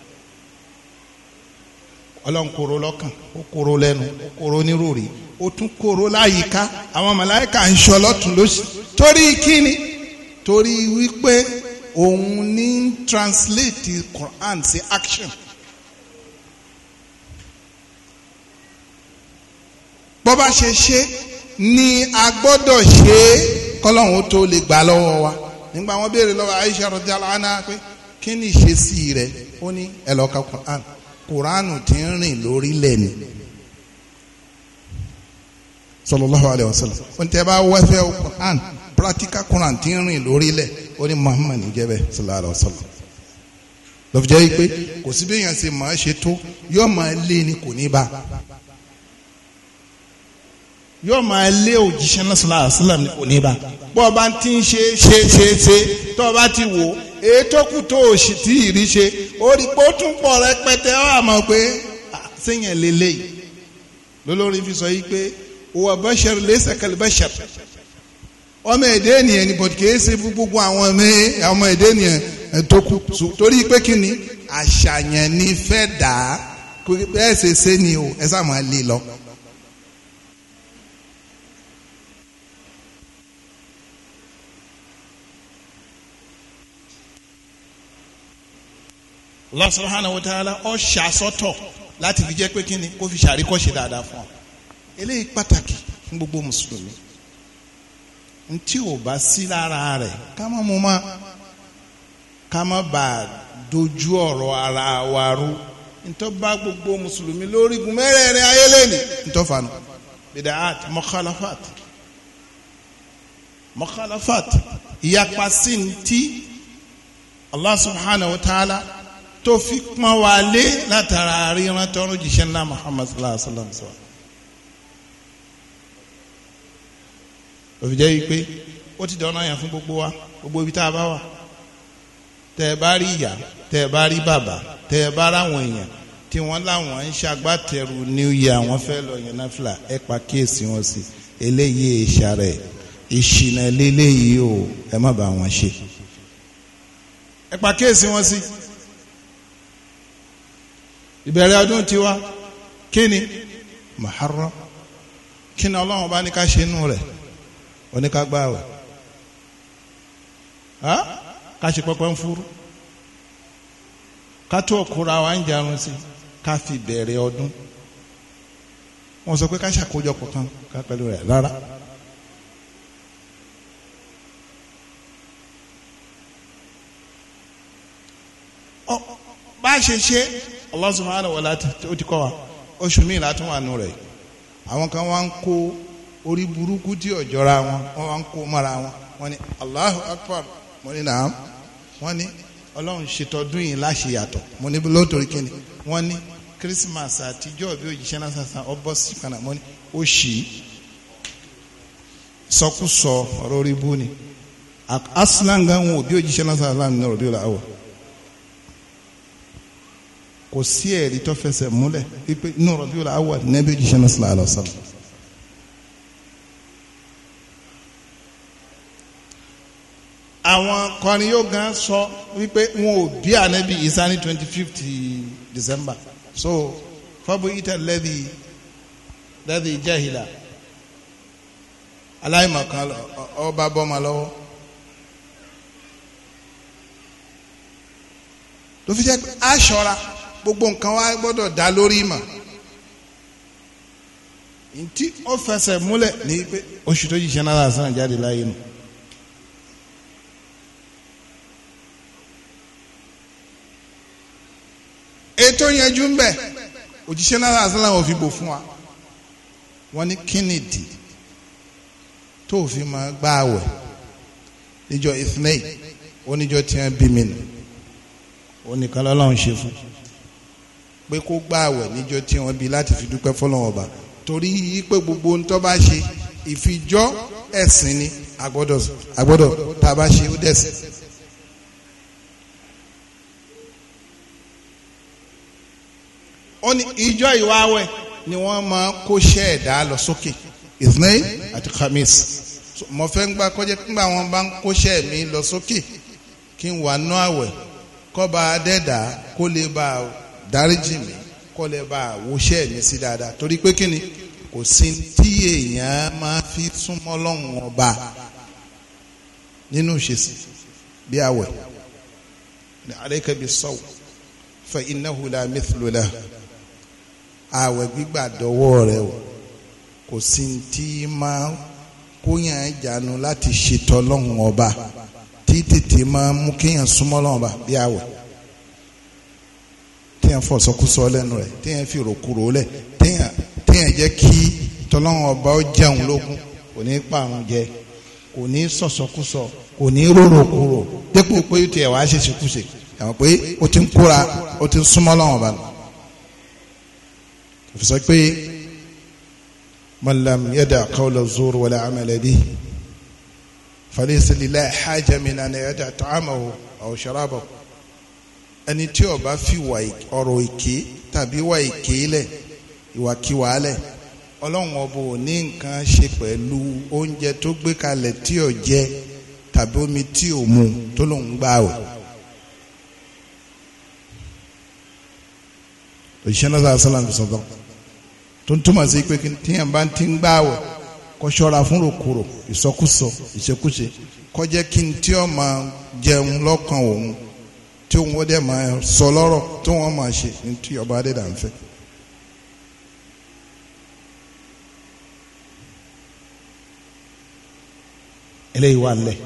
ọlọ́run kóró lọ́kàn ó kóró lẹ́nu ó kóró nírúurì ó tún kóró láyìíká àwọn màláíkà ń ṣọ́ lọ́tún lósì torí kíni torí wípé òun ní translate Quran sí action bó bá ṣe ni a gbọ́dọ̀ ṣe kọ́lọ́hún tó lè gbà lọ́wọ́ wa nígbà wọn béèrè lọ́wọ́ Aisha radiyallahu anha pé kí ni ìṣesí rẹ̀ ó ní ẹ lọ ka Quran tí ń rìn lórí lẹ́nu sallallahu alayhi wa sallam ó ní tẹ́ bá wẹ́fẹ́ Quran practical Quran tí ń rìn lórí lẹ̀ ó ní Muhammad jẹ́bẹ̀ sallallahu alayhi wa sallam lọ́fíjẹ́ yìí pé kò sí bí èèyàn ṣe máa ṣe tó yóò máa lé ní kò ní bá yóò máa lé òjíṣẹ́ náà sallallahu alaihi wasallam ní òní bá bọ́ ọ bá ti ń ṣe tó o bá ti wò ètò kù tó o sì tí ì rí ṣe ó rí pé ó tún pọ̀ rẹpẹtẹ ó àmọ́ pé sẹ́yìn lélẹ́yìí lólórí fi sọ yìí pé huwa bashar laysa kal bashar ọmọ èdè ènìyàn ni bọ̀dù kìí ṣe gbogbo àwọn ọmọ èdè ènìyàn tó kù torí pé kí ni àṣàyàn ni fẹ́ dà á bẹ́ẹ̀ ṣe ṣe ni o ẹ sáà máa lè lọ. Allah subhanahu wa ta'ala ọ ṣàsọtọ̀ láti fi jẹ́ pé kí ni kó fi ṣàríkọ́ṣe dáadáa fún ọ eléyìí pàtàkì fún gbogbo mùsùlùmí ntí ò bá sí lára rẹ̀ ká má mú ma ká má bàa dojú ọ̀rọ̀ ara wa rú ntọ́ bá gbogbo mùsùlùmí lórí gun mẹ́rẹ̀ẹ̀rin ayé lẹ́nu ntọ́ fanu bidaat mukhalafat ìyapa sí ntí Allah subhanahu wa ta'ala tó fi pọ́n wa lé látara ríran tọrọ jíṣẹ́ ńlá Muhammad sallallahu alaihi wa sallam sọ. òfìjẹ́ yìí pé ó ti dọ̀nà yẹn fún gbogbo wa gbogbo ibi tá a bá wà tẹ́ ẹ bá rí ìyá tẹ́ ẹ bá rí bàbá tẹ́ ẹ bá ráwọn èèyàn tí wọ́n láwọn ń ṣagbátẹrù New Year àwọn fẹ́ lọ yẹn náfìlà ẹ pa kíyèsí wọn sí eléyìí ìṣàrẹ̀ ìṣìnà eléyìí o ẹ má bá wọn ṣe ẹ pa kíyèsí wọn sí. ìbẹ̀rẹ̀ ọdún tiwa kí ni Muharram kí ni Ọlọ́run bá ní ká ṣe nù rẹ̀ oníkágbáwẹ̀ ká ṣe pẹ́pẹ́ ń fúrú ká tó ọkùnrin wa ń jarun sí ká fi bẹ̀rẹ̀ ọdún wọ́n sọ pé ká ṣàkójọpọ̀ kan ká pẹ̀lú rẹ̀ rárá. bá a ṣe ṣe Allah subhanahu wa ta'ala ó ti kọ́ wa oṣù míì látún wà nù rẹ̀ àwọn kan wá ń kó orí burúkú tí ọ̀jọ́ra wọn wọ́n wá ń kó mọ́ra wọn wọ́n ní Allahu Akbar mo ní nàám wọ́n ní Ọlọ́run ṣètọ́dún yìí láṣẹ yàtọ̀ mo ní lóòótọ́ kí ni wọ́n ní Christmas àtijọ́ bí òjíṣẹ́ náà sàṣà ọbọ̀ sí kanáà mo ní ó ṣì í sọkúsọ ọ̀rọ̀ orí bú ni aslan gan wọn ò bí òjíṣẹ́ náà sàṣà ní ọ̀rọ̀ bí ó là áwọ̀ kò sí ẹ̀rí tó fẹsẹ̀ múlẹ̀ wípé inú ọ̀rọ̀ bí ó là áwọ̀ nẹ́bí òjíṣẹ́ náà sàṣà lọ sàṣà. àwọn kọrin yóò gan sọ wípé wọn ò bí ànábì Ìsá ní 25th December so fọbù ìtẹ lẹ́dí jahila aláìmọ̀kan ọba bọ́mọ lọ́wọ́ tó fi jẹ́ pé aṣọra gbogbo nǹkan wa gbọ́dọ̀ dá lórí ìmọ̀ ntí ó fẹsẹ̀ múlẹ̀ ní pé oṣù tó jíṣẹ́ náà sàn jáde láyé nù. ètò yẹnjú ń bẹ òjíṣẹ́ náà àṣàlàn òfin bò fún wa wọ́n ní kínìdì tó òfin máa gbá àwẹ̀ níjọ́ ìfúnẹ́yì oníjọ́ tí wọ́n bí mi nù oníkan lọ́lọ́run ṣe fún pé kó gbá àwẹ̀ níjọ́ tí wọ́n bí láti fi dúpẹ́ fọlọ́wọ́n ọba torí pé gbogbo ohun tó bá ṣe ìfijọ́ ẹ̀sìn ni àgbọ́dọ̀ tá a bá ṣe ó dẹ̀sìn. ó ní ìjọ ìwáwẹ̀ ni wọ́n máa kó ṣẹ́ ẹ̀dá lọ sókè ìsìnlẹ̀ àti khamis mo fẹ́ ń gbà kọjá nígbà wọn bá ń kó ṣẹ́ mi lọ sókè kí n wà nú àwẹ̀ kọ́ bá a dẹ́dà kó lè bá a dáríjì mi kó lè bá a wo ṣẹ́ mi sí dáadáa torí pé kí ni kò sí tí èèyàn máa fi súnmọ́ lọ́hùn ọba nínú ìṣesí bí àwẹ̀ ní alayka bis-sawm fa innahu la mithlu lahu àwẹ̀ gbígbà dọwọ́ rẹ o kò sí tí máa kóyàn jánu láti ṣètò Ọlọ́run ọba tí tètè máa mú kéèyàn súnmọ́ Ọlọ́run ọba bí àwẹ̀ téèyàn fọ̀ sọkúsọ lẹ́nu rẹ̀ téèyàn fi ròkúrò lẹ̀ téèyàn jẹ́ kí tọ́lọ́run ọba ó jẹun lógún kò ní pààrùn jẹ kò ní sọ̀sọkúsọ kò ní rórokúrò dépò pé ó tiẹ̀ wá ṣèṣekúṣe àwọn pé ó ti ń kóra ó ti ń súnmọ́ Ọlọ́run ọba nù. sọ pé man lam yada qawla zur wala amala bihi falaysa lillahi haja min an yada ta'amahu aw sharabahu ẹni tí ó bá fi ọ̀rọ̀ èké tàbí wà èké lẹ̀ ìwàkiwà lẹ̀ ọlọ́run ọba ò ní nǹkan ṣe pẹ̀lú oúnjẹ tó gbé kalẹ̀ tí ò jẹ tàbí omi tí ò mu tó lòún gbààwẹ̀. òṣìṣẹ́ náà sọ̀rọ̀ sọ́lá sọ̀tọ̀ tó ń túmọ̀ sí pé tíyẹn bá ti ń gbààwẹ̀ kó ṣọ́ra fún rògbòrò ìsọkúsọ ìṣekúṣe kó jẹ́ kí n tí ó máa jẹun lọ́kàn òun tí òun ó dẹ̀ máa sọ lọ́rọ̀ tí wọ́n máa ṣe ní tí ọba adéda ń fẹ́. eléyìí wà lẹ̀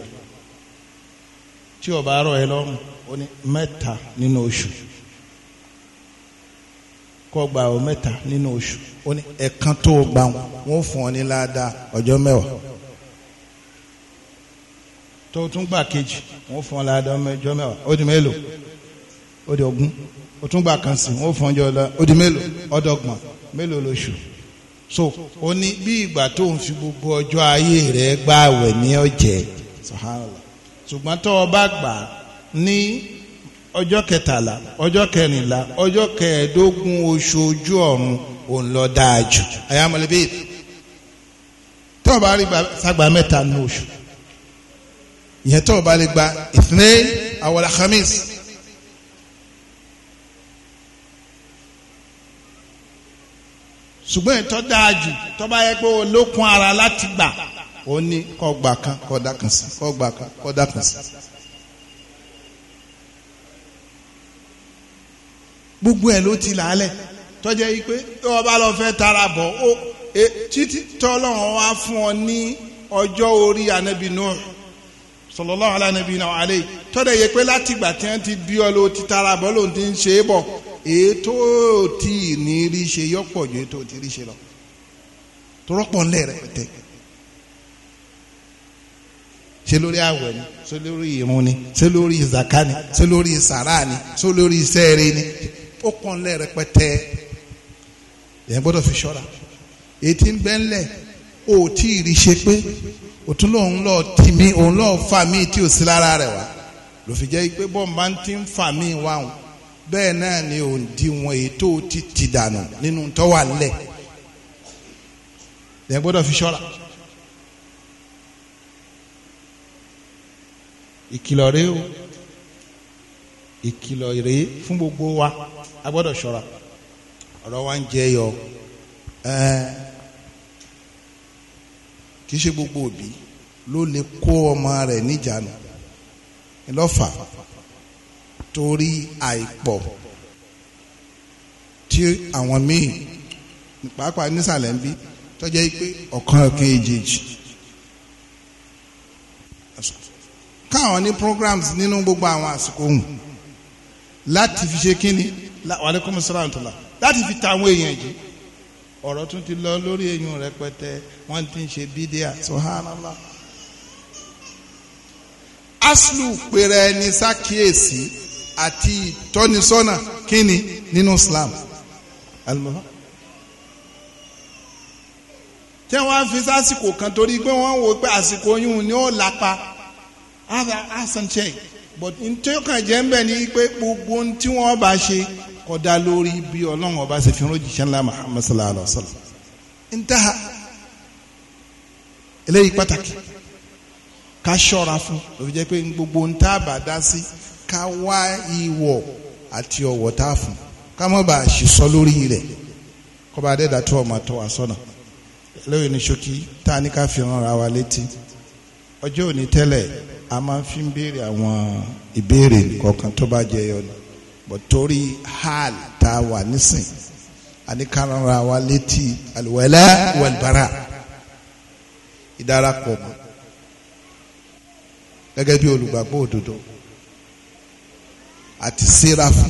tí ọba arọ ẹ lọ́rùn ó ní mẹ́ta nínú oṣù kó gba ọ mẹ́ta nínú oṣù ó ní ẹ̀kan tó gbà wọ́n fún ọ ní ládàá ọjọ́ mẹ́wàá tó tún gbà kejì wọ́n fún ọ ládàá ọjọ́ mẹ́wàá ó di mélòó ó di ogún ó tún gbà kan sí wọ́n fún ọ ọjọ́ ó di mélòó ọdọ́gbọ̀n mélòó lóṣù so ó ní bí ìgbà tó ń fi gbogbo ọjọ́ ayé rẹ̀ gbààwẹ̀ ní ọ̀jẹ̀ subhanallah ṣùgbọ́n tó o bá gbà ní ọjọ́ kẹtàlá ọjọ́ kẹrìnlá ọjọ́ kẹẹ̀ẹ́dógún oṣù ojú ọ̀run òun lọ dáa jù ayámọ̀lẹ́bí tó o bá rí sàgbà mẹ́ta ní oṣù ìyẹn tó o bá lè gba ithnain awal khamis ṣùgbọ́n ìtọ́ dáa jù tó bá yẹ pé olókun ara láti gbà ó ní kó gbà kan kó dá kan sí kó gbà kan kó dá kan sí. gbogbo ẹ̀ ló ti làálẹ̀ tọ́jẹ́ yìí pé tó o bá lọ fẹ́ tara bọ̀ ó títí tọ́lọ́run wá fún ọ ní ọjọ́ orí anabi Nuh sallallahu ala nabiyina wa alayhi tọ́jẹ́ yìí pé láti ìgbà tí wọ́n ti bí ọ ló ti tara bọ̀ ló ti ń ṣe é bọ̀ ètò tí ní rí ṣe yọpọ̀ ju ètò tí rí ṣe lọ tó rọ́pọ̀ ńlẹ̀ rẹ̀ tẹ̀ ṣe lórí àwẹ̀ ni ṣe lórí ìrun ni ṣe lórí ìzàká ni ṣe lórí sàrà ni ṣe lórí sẹ́ẹ̀rẹ̀ ni ó pọ̀ ńlẹ̀ rẹpẹtẹ yẹn gbọ́dọ̀ fi ṣọ́ra ètí ń bẹ́ ńlẹ̀ ó tí ì rí ṣe pé òtún lòun lọ tì mí òun lọ fà mí tí ò sí lára rẹ̀ wá ló fi jẹ́ pé bọ́ọ̀ máa ń ti ń fà mí wá wọn bẹ́ẹ̀ náà ni ò ń di wọn ètò ti dànù nínú tó wà ńlẹ̀ yẹn gbọ́dọ̀ fi ṣọ́ra. ìkìlọ̀ rèé o ìkìlọ̀ rèé fún gbogbo wa a gbọ́dọ̀ ṣọ́ra ọ̀rọ̀ wa ń jẹ́ yọ kì í ṣe gbogbo òbí ló lè kó ọmọ rẹ̀ níjànú ńlọ́fà torí àìpọ̀ tí àwọn míì pàápàá nísàlẹ̀ ń bí tọ́jẹ́ pé ọ̀kan èjèèjì káwọn ní programs nínú gbogbo àwọn àsìkò ohun láti fi ṣe kíni wàlékùmù sàlámùtàlá láti fi ta àwọn èèyàn jẹ ọ̀rọ̀ tún ti lọ lórí eyín rẹpẹtẹ wọ́n ti ń ṣe bídíà subhanallah aslu pèrè ẹni sákìyèsí àti ìtọ́nisọ́nà kíni nínú Islam alimọ́fà tí wọ́n fi sásìkò kan torí pé wọ́n wò pé àsìkò yìí ni ó lápa hasan check but ntí ó kàn jẹ́ ń bẹ̀ ni pé gbogbo tí wọ́n bá ṣe kódà lórí bí ọlọ́run ọba ṣe fi hàn òjíṣẹ́ ńlá Muhammad sallallahu alaihi wa sallam ntaha eléyìí pàtàkì ká ṣọ́ra fún òfin jẹ́ pé gbogbo ntá bá dá sí ká wá ìwọ̀ àti ọ̀wọ̀ tá a fún ká má bàa ṣìṣọ́ lórí rẹ̀ kó bá dẹ́dà tó ọmọ tó wà sọ́nà lóyún ní ṣókí tá a ní ká fi ràn ra wa létí ọjọ́ òní tẹ́lẹ̀ a máa fi ń béèrè àwọn ìbéèrè kọ̀ọ̀kan tó bá jẹyọ ni bọ̀ torí hàl tá a wà nísìn a ní ká ràn ra wa létí alwala walbara ìdárapọ̀ mọ́ gẹ́gẹ́ bí olùgbàgbọ́ òdodo àti sẹ́ráfù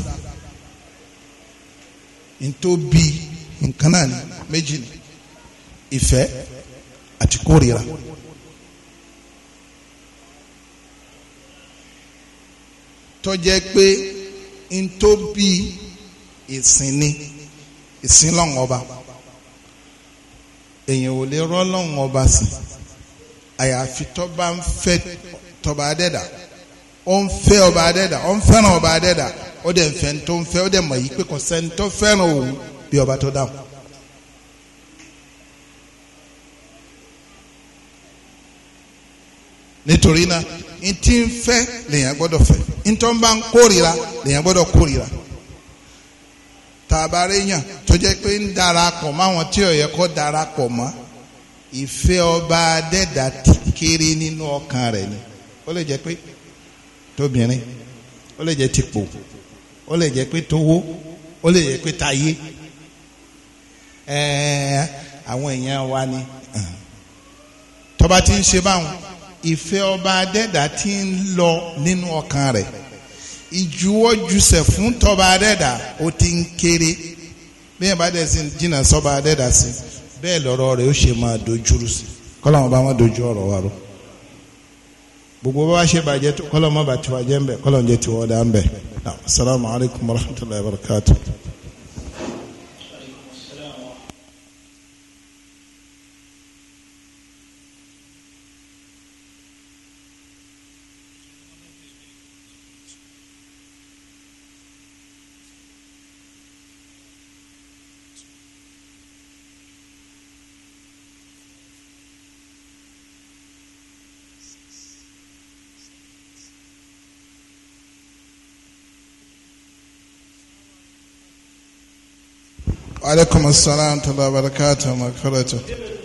ntóbi nǹkan náà ní méjì ní ìfẹ́ àti kórìíra tó jẹ́ pé ntóbi ìsìn ni ìsìn lọ́wọ́ ọba èèyàn ò lè rọ́ lọ́wọ́ ọba sìn àyàfi tó bá ń fẹ́ tọba adẹ́dà ó ń fẹ́ ọba adẹ́dà ó ń fẹ́ràn ọba adẹ́dà ó dẹ̀ ń fẹ́ tó ń fẹ́ ó dẹ̀ mọ̀ yìí pé kò sẹ́ni tó fẹ́ràn òun bí ọba tó dáhùn nítorí náà n tí ń fẹ́ lèèyàn gbọ́dọ̀ fẹ́ n tó ń bá ń kórìíra lèèyàn gbọ́dọ̀ kórìíra tàbárẹ̀yàn tó jẹ́ pé ń darapọ̀ máwọn tí ó yẹ kó darapọ̀ mọ́ ìfẹ́ ọba adẹ́dà kéré nínú ọkàn rẹ̀ ni ó lè jẹ́ pé tóbìnrin ó lè jẹ́ tipò ó lè jẹ́ pé tówó ó lè jẹ́ pé tayé àwọn èèyàn wa ni tọ́ba ti ń ṣe báwọn ìfẹ́ ọba adẹ́dà ti ń lọ nínú ọkàn rẹ̀ ìjuwọ́jusẹ̀ fún tọ́ba adẹ́dà ó ti ń kéré bẹ́ẹ̀ bá dẹ̀ sí jìnnà sọ́ba adẹ́dà sí bẹ́ẹ̀ lọ́rọ̀ rẹ̀ ó ṣe máa dojúrú sí kọ́lọ́mọ bá wọn dojú ọ̀rọ̀ wa rọ gbogbo bá ṣe bàjẹ́ tó kọ́lọ́mọ bá tiwa jẹ́ ń bẹ̀ kọ́lọ́mọ jẹ́ tiwọ́ dá ń bẹ̀ assalamu alaikum warahmatullahi wabarakatuh. Alaikum assalam wa barakatuh wa barakatuh.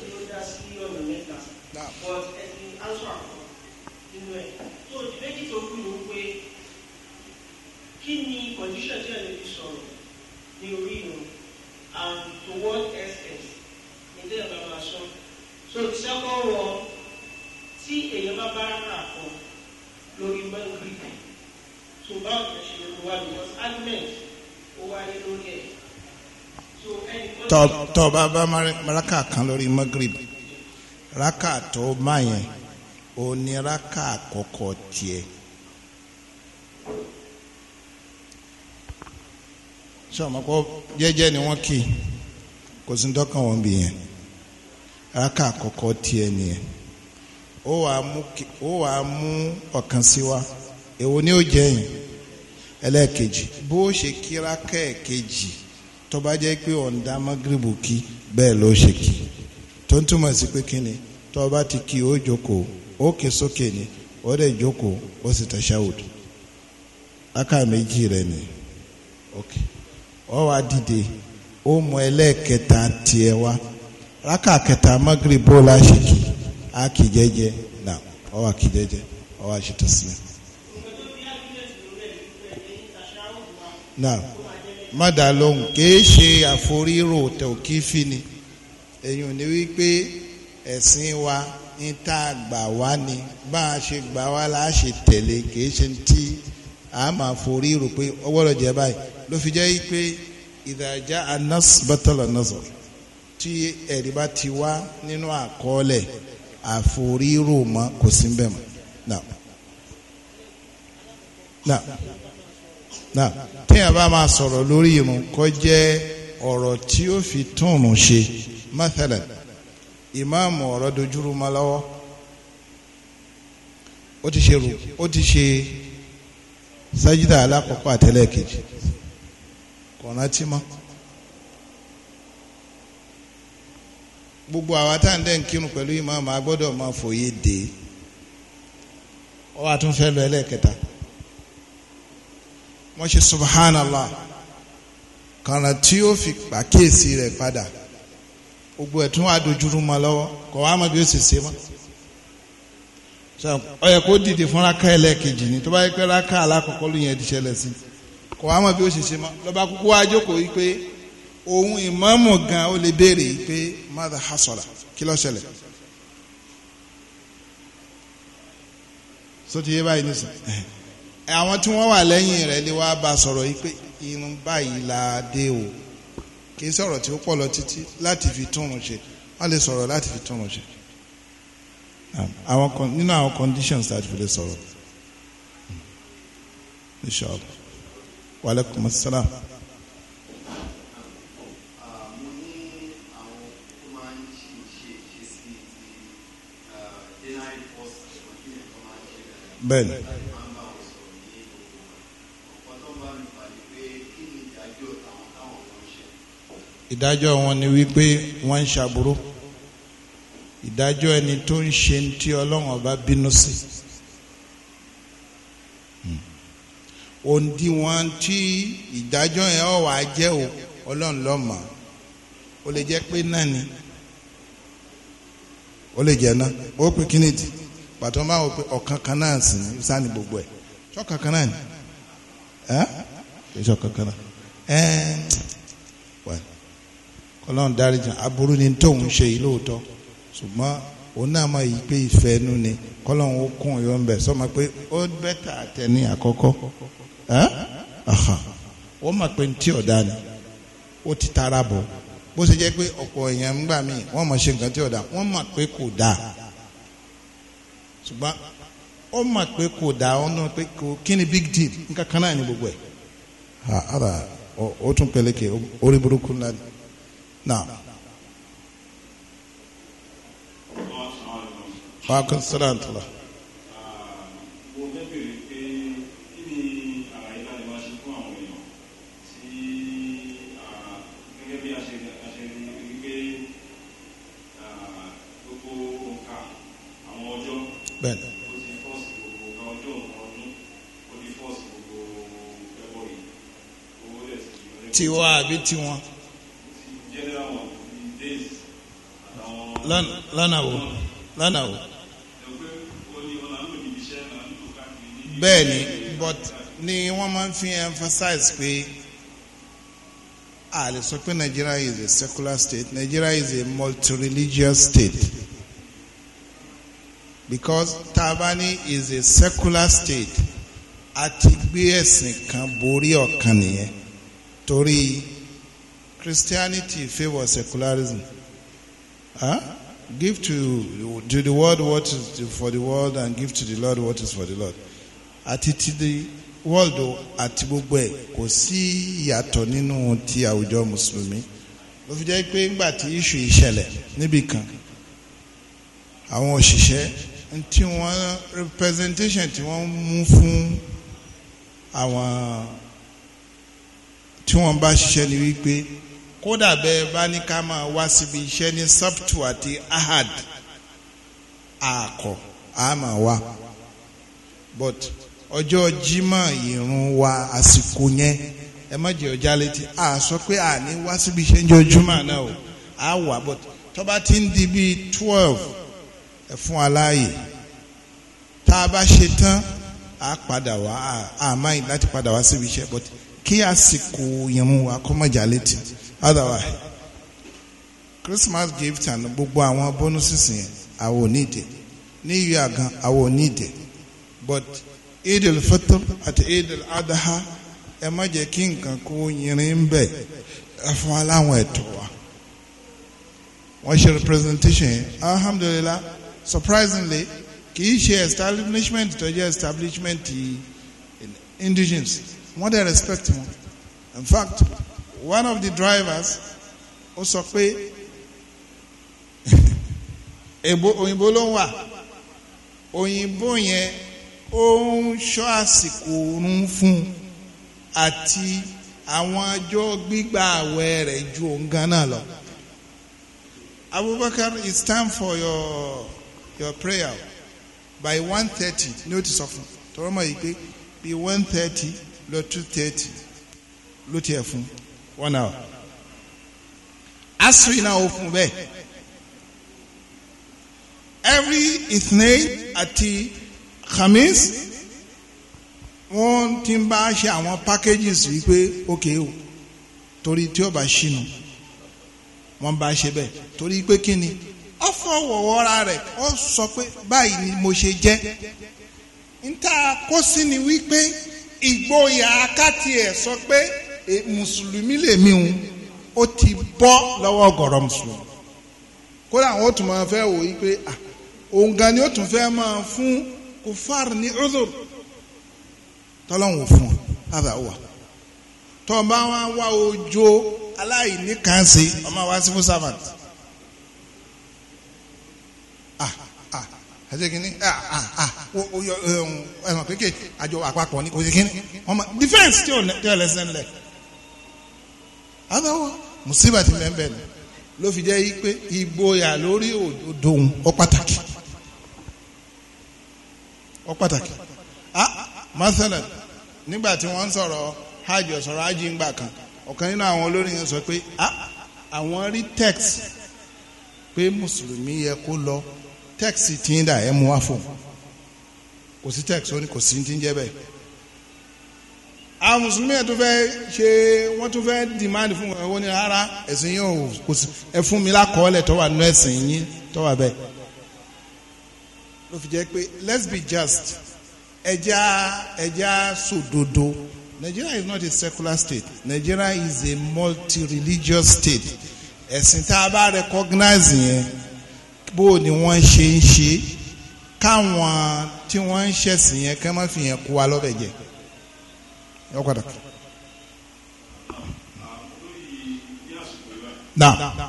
So the second one, tí èèyàn bá bára kà kan lórí Maghrib, so báwo ni ṣe lè wá because argument ó wáyé lórí ẹ̀. tọ́ bá raka kan lórí Maghrib raka tó má yẹn ó ní raka àkọ́kọ́ tiẹ̀ sọmọkọ jẹ́jẹ́ ni wọ́n kì í kò sí dọ́kàn wọn bí yẹn raka àkọ́kọ́ tiẹ̀ nìyẹn ó wàá mú ọ̀kan sí wa èwo ni ó jẹ́ yẹn ẹlẹ́ẹ̀kejì bó ṣe kí raka ẹ̀kejì tó bá jẹ́ pé ọ̀ǹda Maghrib kí bẹ́ẹ̀ ló ṣe kí tó ń túmọ̀ sí pé kí ni tó bá ti kí ó jókòó ó ké sókè ni ó dẹ̀ jókòó ó sì tashahhud raka méjì rẹ̀ ni ok ó wá dìde ó mú ẹlẹ́ẹ̀kẹta tiẹ̀ wá raka kẹta Maghrib bó la ṣe kí á kì jẹ́jẹ́ náà ó wá kì jẹ́jẹ́ ó wá ṣe taslim náà mọ́dà lóhùn kìí ṣe àforírò tẹ̀wọ́kífì ni èyí ò ní wípé ẹ̀sìn wa ní tá a gbà wá ni bá a ṣe gbà wá la ṣe tẹ̀lé kìí ṣe tí a máa forírò pé ọwọ́rọ̀ jẹ́ báyìí ló fi jẹ́ pé ìdájà anas batala nazar tí ẹ̀rí bá ti wá nínú àkọọ́lẹ̀ àforírò mọ́ kò sí ń bẹ̀ mọ́ náà téèyàn bá máa sọ̀rọ̀ lórí irun kó jẹ́ ọ̀rọ̀ tí ó fi túnrun ṣe mathalan ìmáàmù ọ̀rọ̀ dojúrú mọ́ lọ́wọ́ ó ti ṣe sájídà alákọ̀ọ́kọ́ àtẹlẹ́kejì kò rántí mọ́ gbogbo àwa tá à ń dẹ̀ ń kírun pẹ̀lú ìmáàmù a gbọ́dọ̀ máa fòye dé ó wà tún fẹ́ lọ ẹlẹ́kẹta wọ́n ṣe subhanallah kàrà tí ó fi pàkíyèsí rẹ̀ padà gbogbo ẹ̀ tún wà dojúrú mọ́ lọ́wọ́ kò wá mọ̀ bí ó sì ṣe mọ́ ó yẹ kó dìde fún raka ẹlẹ́ẹ̀kejì ni tó bá yẹ pé raka alákọ̀ọ́kọ́ ló yẹn ti ṣẹlẹ̀ sí kò wá mọ̀ bí ó sì ṣe mọ́ lọ́ba kúkú wá jókòó yìí pé òun ìmáàmù gan ó lè béèrè yìí pé madha hasala kí ló ṣẹlẹ̀ sọ ti yé báyìí nísìnyí àwọn tí wọ́n wà lẹ́yìn rẹ̀ lè wá bá sọ̀rọ̀ yìí pé irun báyìí la dé o kì í sọ̀rọ̀ tí ó pọ̀ lọ títí láti fi túnrun ṣe wọ́n lè sọ̀rọ̀ láti fi túnrun ṣe nínú àwọn conditions láti fi lè sọ̀rọ̀ inshallah wa alaikum assalam. bẹ́ẹ̀ni. ìdájọ́ wọn ni wípé wọ́n ń ṣàbúrú ìdájọ́ ẹni tó ń ṣe tí ọlọ́run ọba bínú sí. òǹdíwọ̀n tí ìdájọ́ yẹn ọ̀ wá jẹ́ o ọlọ́run ló mọ̀ ó lè jẹ́ pé náà ni ó lè jẹ́ náà ó pè kí ni dì pàtó máa wò pé ọ̀kan kan náà sì ní sáni gbogbo ẹ̀ ṣọ́kan kan náà ni ṣọ́kan kan náà ọlọ́run dáríjì aburú ni tóun ṣe yìí lóòótọ́ ṣùgbọ́n òun náà mọ̀ yìí pé ìfẹ́ nu ni kọ́lọ́run ó kún ìyọ́ ń bẹ̀ sọ́mọ pé ó bẹ́tà àtẹni àkọ́kọ́ ó mọ̀ pé tí ọ̀dà ni ó ti tara bọ̀ bó ṣe jẹ́ pé ọ̀pọ̀ èèyàn ń gbà mí wọ́n mọ̀ ṣe nǹkan tí ọ̀dà wọ́n mọ̀ pé kò dáa ṣùgbọ́n ó mọ̀ pé kò dáa ó náà pé kí ni big deal nǹkan kan náà ni gbogbo ẹ̀ ó tún peléke orí burúkú ńlá ni náà. wa kan sọ́dọ̀ àtúlọ̀. bẹ́ẹ̀ni. tiwa àbí tiwọn. lánàá wo. bẹ́ẹ̀ni but ni wọ́n máa ń fi emphasize pé a lè sọ pé Nigeria is a secular state. Nigeria is a multi-religious state. Because Tabani is a secular state, àti gbé ẹ̀sìn kan borí ọ̀kan nìyẹn torí Christianity favour secularism. Give to the world what is for the world and give to the Lord what is for the Lord. Àti ti the world àti gbogbo ẹ̀ kò sí ìyàtọ̀ nínú ti àwùjọ mùsùlùmí. Ló fi jẹ́ pé ńgbà tí issue ìṣẹ̀lẹ̀ níbì kan àwọn òṣìṣẹ́ tí wọ́n representation tí wọ́n mú fún àwọn tí wọ́n bá ṣiṣẹ́ ni wípé kódà bẹ́ẹ̀ bá ní ká máa wá síbi iṣẹ́ ní sabtu àti ahad àkọ́ a máa wá but ọjọ́ jímọ̀ ìrun wa àsìkò yẹn ẹ má jẹ́ ọjà létí a sọ pé a ní wá síbi iṣẹ́ ní ojúmọ̀ náà o a wà but tó bá ti ń di bíi 12 ẹ fún aláàyè tá a bá ṣe tán a padà wá a máa ń láti padà wá síbi iṣẹ́ but kí àsìkò ìrun wa kọ́ mọ̀jà létí otherwise Christmas gift and gbogbo àwọn bonuses yẹn àwọn ò ní ìdè ní ìyá àgàn àwọn ò ní ìdè but Eid al-Fitr àti Eid al-Adha ẹ má jẹ́ kí nǹkan kó yìnrìn ń bẹ̀ ẹ fún aláwọn ẹ̀tọ́ wa wọ́n ṣe representation yẹn alhamdulillah surprisingly kì í ṣe establishment tó jẹ́ establishment indigenous wọ́n dẹ̀ respect wọn in fact one of the drivers ó sọ pé òyìnbó ló ń wà òyìnbó yẹn ó ń ṣọ́ àsìkò oorun fún àti àwọn ọjọ́ gbígbà àwẹ̀ rẹ̀ ju òun gan náà lọ. Abubakar, it's time for your prayer by 1:30 ní o ti sọ fún tọrọ mọ yìí pé bí 1:30 lọ 2:30 ló tiẹ̀ fún 1 hour asiri náà ó fún bẹ́ẹ̀ every Ithnain àti Khamis wọ́n ti ń bá ṣe àwọn packages wípé ok o torí tí ó bá ṣìnà wọ́n bá ṣe bẹ́ẹ̀ torí pé kí ni ó fọwọ́wọ́ra rẹ̀ ó sọ pé báyìí ni mo ṣe jẹ́ níta kó sí ni wípé ìgboyà akáti ẹ̀ sọ pé mùsùlùmí lèmi òun ó ti bọ́ lọ́wọ́ ọ̀gọ̀rọ̀ mùsùlùmí kódà àwọn ó tún máa fẹ́ wò wípé òun gan ni ó tún fẹ́ máa fún kufar ní udhur tọ́lọ́hún fún ọ lábẹ́ àwọ̀ tó bá wọn wá ojo aláìní kan sí ọmọ wa civil servant àti kìíní ẹ̀wọ̀n kéèké àjọ àpapọ̀ ní kò sí kìíní ọmọ defence tí ò lẹ́sẹ̀ ńlẹ̀ àbẹ̀wò musiba ti mẹ́mbẹ́ ni ló fi jẹ́ pé ìgboyà lórí òdodo ó pàtàkì masalan nígbà tí wọ́n ń sọ̀rọ̀ hajj ọ̀sọ̀rọ̀ hajj ń gbà kan ọ̀kan nínú àwọn olórin yẹn sọ pé àwọn rí text pé mùsùlùmí yẹ kó lọ text tí ń dà ẹ́ mú wá fún kò sí text ó ní kò sí ti ń jẹ́ bẹ́ẹ̀ àwọn mùsùlùmí yẹn tó fẹ́ ṣe wọ́n tó fẹ́ demand fún ẹ̀wọ́n ní rárá ẹ̀sìn yóò kò sí ẹ fún mi lákọọ́lẹ̀ tó wà nínú ẹ̀sìn yín tó wà bẹ́ẹ̀ ló fi jẹ́ pé let's be just ẹja sòdodo. Nigeria is not a secular state. Nigeria is a multi-religious state. Ẹ̀sìn tá a bá recognize yẹn bó ni wọ́n ṣe ń ṣe káwọn tí wọ́n ń ṣẹ̀sìn yẹn ká má fi yẹn kó wa lọ́bẹ̀ jẹ. Yọ padà. Now.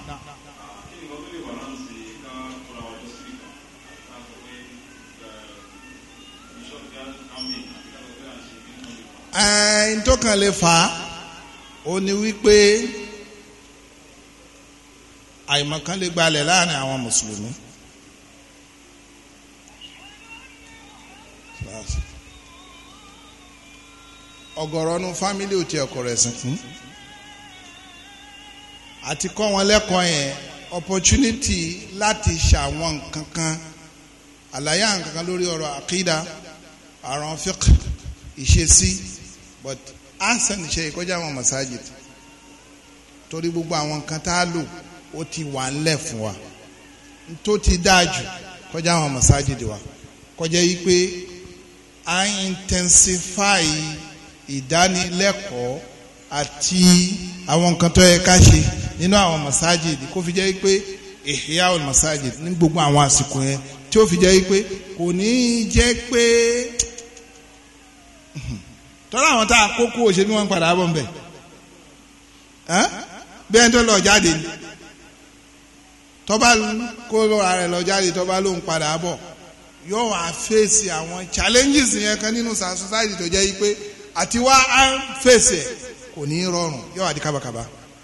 Tó kàn lè fà á ó ní wípé àìmọ̀kan lè gbalẹ̀ láàrin àwọn mùsùlùmí ọ̀gọ̀rọ̀ nu fámílì ò tiẹ̀ kọ̀ rẹ̀ sìn fún àti kọ́ wọn lẹ́kọ̀ọ́ yẹn opportunity láti ṣàwọn nǹkan kan àlàyé àwọn nǹkan kan lórí ọ̀rọ̀ àkídà àrùn fiqh ìṣesí but asan ṣe ìkọjá àwọn masajid torí gbogbo àwọn nǹkan tá a lò ó ti wà ńlẹ̀ fún wa tó ti dáa jù kọjá àwọn masajid wa kọjá yìí pé a intensify ìdánilẹ́kọ̀ọ́ àti àwọn nǹkan tó yẹ ká ṣe nínú àwọn masajid kó fi jẹ́ pé ihya masajid ní gbogbo àwọn àsìkò yẹn tí ó fi jẹ́ pé kò ní jẹ́ pé tọ́lá àwọn tá a kókó òṣèlú wọn padà bọ̀ nbẹ̀ bí ẹni tó lọ jáde ni tọ́ba kó lọ́ra rẹ̀ lọ jáde tọ́ba ló ń padà bọ̀ yóò wá fèsì àwọn challenges yẹn kan nínú society tó jẹ́ pé àti wá á fèsì ẹ̀ kò ní rọrùn yóò wá di kábàkábà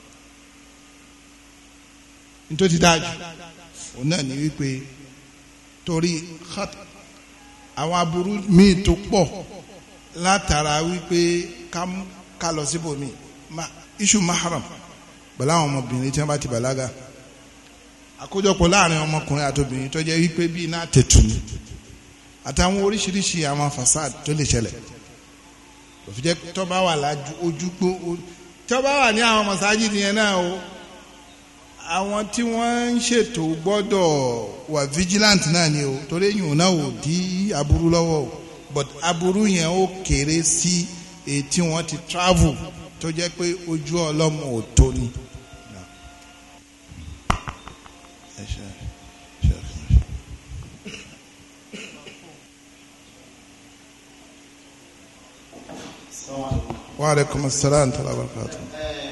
nítorí dájú òun náà ní wípé torí àwọn aburú míì tó pọ̀ látara wípé ká lọ síbòmí iṣu mahram pẹ̀lú àwọn ọmọbìnrin tí wọ́n bá ti bàlágà àkójọpọ̀ láàrin ọmọkùnrin àtobìnrin tó jẹ́ wípé bí iná tètù ni àtàwọn oríṣiríṣi àwọn fasad tó lè ṣẹlẹ̀ òfin jẹ́ tó bá wà lájú ojúgbó tó bá wà ní àwọn masajid yẹn náà o àwọn tí wọ́n ń ṣètò gbọ́dọ̀ wà vigilant náà ni o torí èyàn náà ò dí aburú lọ́wọ́ o but aburú yẹn ó kéré sí èyí tí wọ́n ti travel tó jẹ́ pé ojú ọlọ́mọ ò tó ni. Wa alaikum assalam wa barakatuh.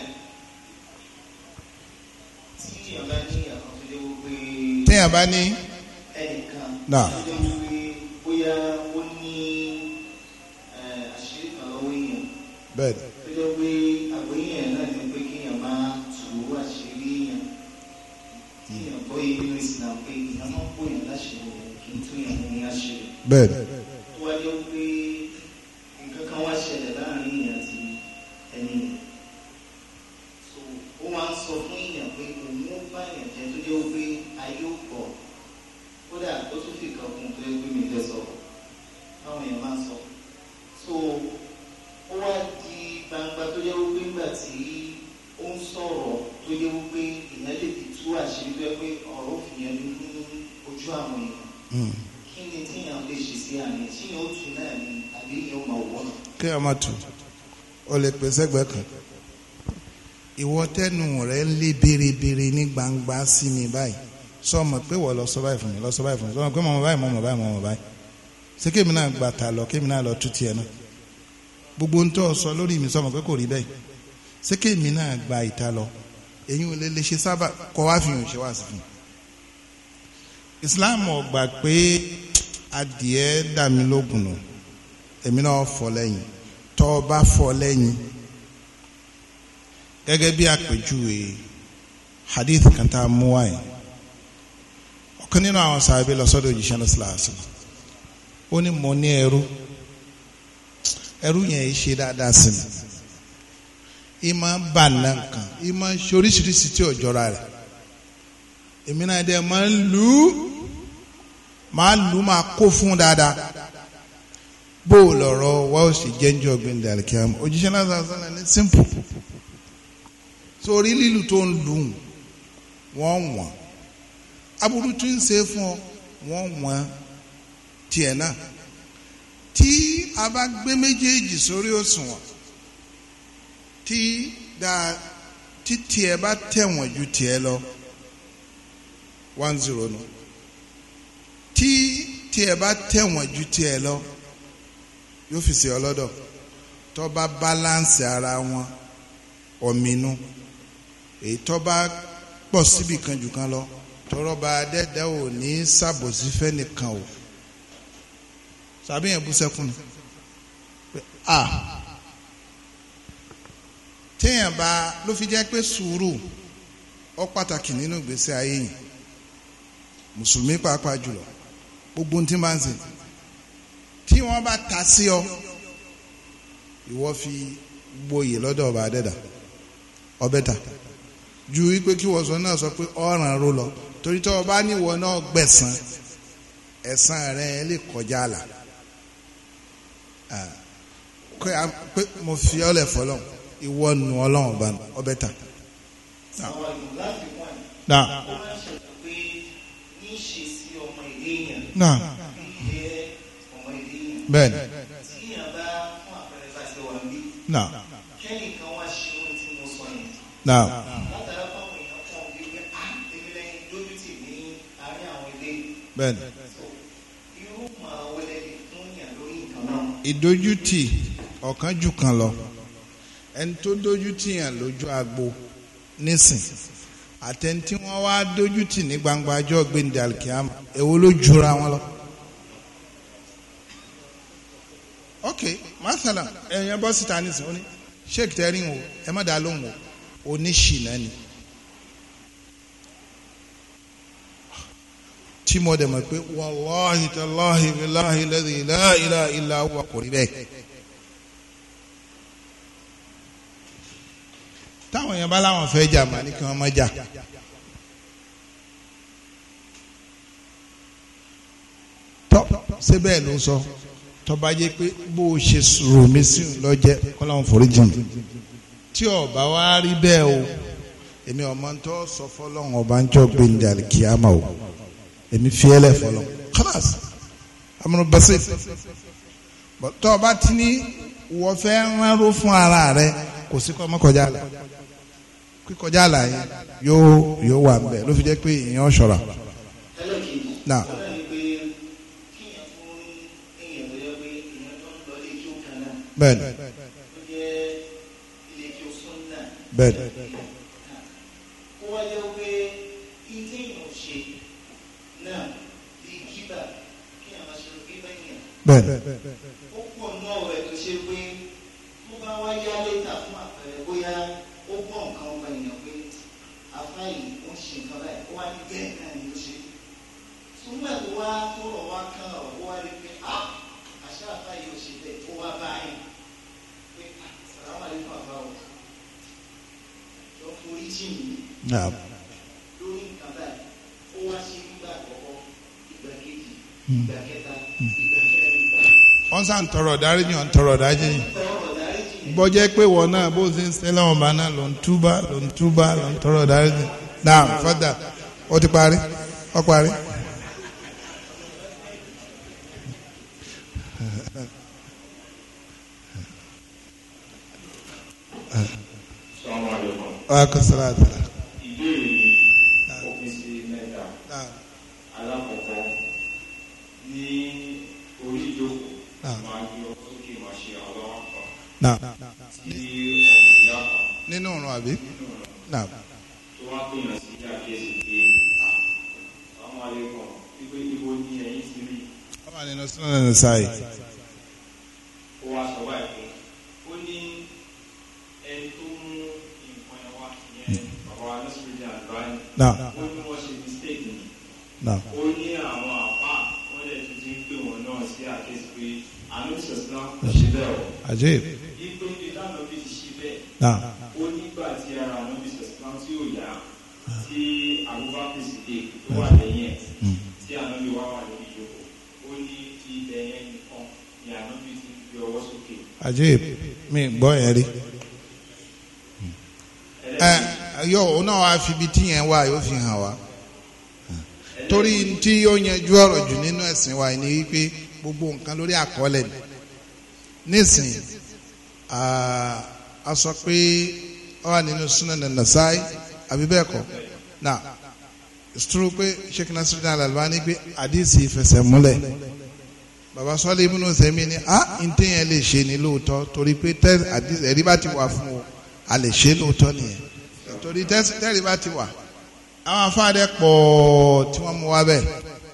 Téèyàn bá ní ẹnìkan náà bóyá ó ní àṣírí kan lọ́wọ́ èèyàn bẹ́ẹ̀ tó jẹ́ pé àgbéyìn náà ni pé kéèyàn máa tú àṣírí èèyàn kéèyàn bọ́ yé nínú Islam pé èèyàn máa ń bóyá láṣìírí kí n tún yàn ní àṣírí bẹ́ẹ̀ tó wá jẹ́ pé nǹkan kan wá ṣẹlẹ̀ láàrin èèyàn àti ẹni so ó máa ń sọ fún èèyàn pé òun ó bá èèyàn jẹ́ tó jẹ́ pé ayé ó pọ̀ kódà ó tún fi kan fún un tó yẹ pé mi lè sọ̀rọ̀ táwọn èèyàn máa ń sọ so ó wá di gbangba tó yẹ wípé nígbà tí ó ń sọ̀rọ̀ tó yẹ wípé èèyàn lè fi tú àṣírí tó yẹ pé ọ̀rọ̀ ó fi yẹn ní ojú àwọn èèyàn kí ni tíyàn lè ṣe sí àná tíyàn ó tù náà ni àbí èèyàn ó máa wọ̀ náà. kí a máa tù ọ lè pèsè ẹgbẹ́ kan ìwọ tẹnu rẹ ń lé bérebére ní gbangba sí mi báyìí sọ ma pé wọ́n lọ sọ báyìí fún mi lọ sọ báyìí fún mi sọ ma pé mọ̀mọ́ báyìí mọ̀mọ́ báyìí mọ̀mọ́ báyìí ṣé kémi náà gba ta lọ kémi náà lọ tú tiẹ̀ náà gbogbo ń tọ́ sọ lórí mi sọ ma pé kò rí bẹ́ẹ̀ ṣé kémi náà gba ìta lọ èyí ò lè ṣe sábà kọ́ wá fi hàn ṣe wá sí fún mi. Islam ò gbà pé adìẹ dà mí lógun nù èmi náà fọ́ lẹ́yìn tọ́ ọ bá fọ́ lẹ́yìn gẹ́gẹ́ bí àpèjúwe hadith kan tá a mú wáyé ọ̀kan nínú àwọn sàbẹ̀ lọ sọ́dọ̀ òjíṣẹ́ náà sallallahu alaihi wasallam ó ní mo ní ẹrú yẹn ṣe dáadáa sí mi ìmọ̀ bá nǹkan ìmọ̀ oríṣiríṣi tí ò jọra rẹ̀ èmi náà dẹ̀ máa kó fún dáadáa bó o lọ̀rọ̀ wá ó sì jẹ́ njọ́ gbẹ̀ndé àlìkíyàmù òjíṣẹ́ náà sọ̀rọ̀ ní simple sórí lílù tó ń lù wọ́n aburú tún ń ṣe fún ọ wọ́n tiẹ̀ náà tí a bá gbé méjèèjì sórí òṣùwọ̀n tí tiẹ̀ bá tẹ̀wọ̀n ju tiẹ̀ lọ 1-0 nù tí tiẹ̀ bá tẹ̀wọ̀n ju tiẹ̀ lọ yóò fi ṣe ọlọ́dọ̀ tó bá balance ara wọn ọ̀mìnú èyí tó bá pọ̀ síbi kan jù kan lọ tọrọ bá dẹ́dẹ́ ò ní ṣàbòsí fẹ́ nìkan o sàbíyàn bú sẹ́kùn ni téèyàn bá ló fi jẹ́ pé sùúrù ó pàtàkì nínú ìgbésí ayé yìí mùsùlùmí pàápàá jùlọ gbogbo tí máa ń ṣe tí wọ́n bá ta sí ọ ìwọ fi gboyè lọ́dọ̀ ọba adẹ́dà ọbẹ̀ ta ju wípé kí wọ́n sọ náà sọ pé ọ̀ràn ro lọ torí tí ọba níwọ náà gbẹ̀san ẹ̀san rẹ̀ lè kọjá àlà pé mo fi ọlẹ̀ fọlọ́ ìwọ nu ọlọ́run ọba ọbẹ̀ ta. Bẹ́ẹ̀ni. Kẹ́nìkan wá ṣe ohun tí mo sọ yẹn. Látara fáwọn èèyàn kan wípé èmi lẹ́yìn lójú tì ní àárín àwọn ilé. Bẹ́ẹ̀ni. Irú màá wọlé fún yàn lórí nǹkan náà. Ìdójútì ọ̀kan jù kan lọ ẹni tó dójútì yàn lójú agbo nísìn àtẹni tí wọ́n wá dójútì ní gbangba ọjọ́ gbẹ̀ndẹ̀ alikiyama èwo ló jura wọn lọ. Ok, masala ẹ̀yàn bọ́ síta nísìn ó ní sheik tẹ́rìn o ẹ má dá lóhùn o oníṣìnà ni tí mo dẹ̀ mọ̀ pé wàláhi tàláhi biláhi lẹ́dí la ilaha illa huwa kò rí bẹ́ẹ̀. táwọn èèyàn bá láwọn fẹ́ jà mà ní kí wọ́n má jà. tọ́ ṣé bẹ́ẹ̀ ló sọ tọ́ba jẹ́ pé bó o ṣe rò mí sí lọ́jẹ́ kọ́láwọn foríjì mi tí ọba wa rí bẹ́ẹ̀ o èmi ọmọ tó sọ fọlọ́n ọba ń jọ gbẹ̀ndẹ̀ kíámà o èmi fiẹ́lẹ̀ fọlọ́n khalas amúnú bẹ́sẹ̀ tọ́ba ti ní wọ́n fẹ́ ránró fún ara rẹ kò sí kọ́ ọmọ kọjá la kíkọjá la yẹn yóò wà nbẹ ló fi jẹ́ pé èèyàn ṣọ́ra. náà. bẹ́ẹ̀ni bẹ́ẹ̀ni. ó wá jẹ́ pé ilé èèyàn ṣe náà di gíbà kí àwọn aṣọ gíbà yẹn. bẹ́ẹ̀ni. ó pọ̀ náà rẹ̀ tó ṣe pé tó bá wá yá létà fún àpẹẹrẹ bóyá ó gbọ́ nǹkan ọgbà èèyàn pé afá yìí ó ń ṣe nǹkan báyìí ó wá ní bẹ́ẹ̀ náà ni ó ṣe. súnmọ́ tó wá tó rọ̀ wá kán ọ̀rọ̀ ó wá rí pé àṣà afá yìí ò ṣe bẹ́ẹ̀ ó wá báyìí. Naam. Lórí nǹkan báyìí ó wá sí nígbà àkọ́kọ́ ìgbà kejì ìgbà kẹta ìgbà kẹrin. wọ́n sàn tọrọ dáríjì wọ́n tọrọ dáríjì bọ́jẹ́ pé wọ́n náà bó ṣe ń sẹ́lẹ̀ wọn bá náà ló ń túbà ló ń tọrọ dáríjì. náà fọ́dà ó ti parí ó parí. Akasala. Ìbéèrè mi ó pín sí mẹ́ta. Alákọ̀ọ́kọ́ ní orí ìjókòó máa gbé ọkọ̀ sókè máa ṣe àwọn àpá. Tí ọmọ ìyá kan. Nínú ọ̀run àbí? Tó wá pè yàn sí àkíyèsí pé àwọn àlekọ̀ wípé ibo ni ẹ̀yìn ti rí. Wọ́n wà nínú sínú ẹ̀nà sáyé. Ó wá sọ báyìí pé ó ní ẹni tó mú nǹkan ẹ̀ wá ìyẹn bàbá wa lọ́sọ̀rọ̀ ní àgbáyé. sí àkíyèsí pé ànúbìsọ̀ islam kò ṣe bẹ́ẹ̀ o. àjẹ́ ipe ìdáná bí ti ṣe bẹ́ẹ̀. náà ó nígbà tí ara ànúbìsọ̀ islam tí ò yá tí Abubakar Siddiq tó wà lẹ́yìn ẹ̀ tí ànúbì wà lórí ìjókòó ó ní ibẹ̀ yẹn nìkan ni ànúbì ti fi ọwọ́ sókè. àjẹ́ mi gbọ́ yẹn rí. yọ ọ náà wàá fi ibi tí yẹn wà yóò fi hàn wá torí tí yóò yanjú ọ̀rọ̀ jù nínú ẹ̀sìn wa ni wípé gbogbo nǹkan lórí àkọọ́lẹ̀ ni nísìnyí a sọ pé ó wà nínú Sunan An-Nasa'i àbí bẹ́ẹ̀ kọ́ náà ìṣòro pé Sheikh Nasiruddin Al-Albani pé àdìsí ìfẹsẹ̀ múlẹ̀ bàbá sọ́lé Ibn Uthaymeen ni ntẹ́yẹn lè ṣe ní lóòótọ́ torí pé àdìsí ẹ̀rí bá ti wà fún o a lè ṣe lóòótọ́ nìyẹn torí tẹ́rì bá ti wà àwọn afáàdẹ pọ̀ tí wọ́n mú wá bẹ́ẹ̀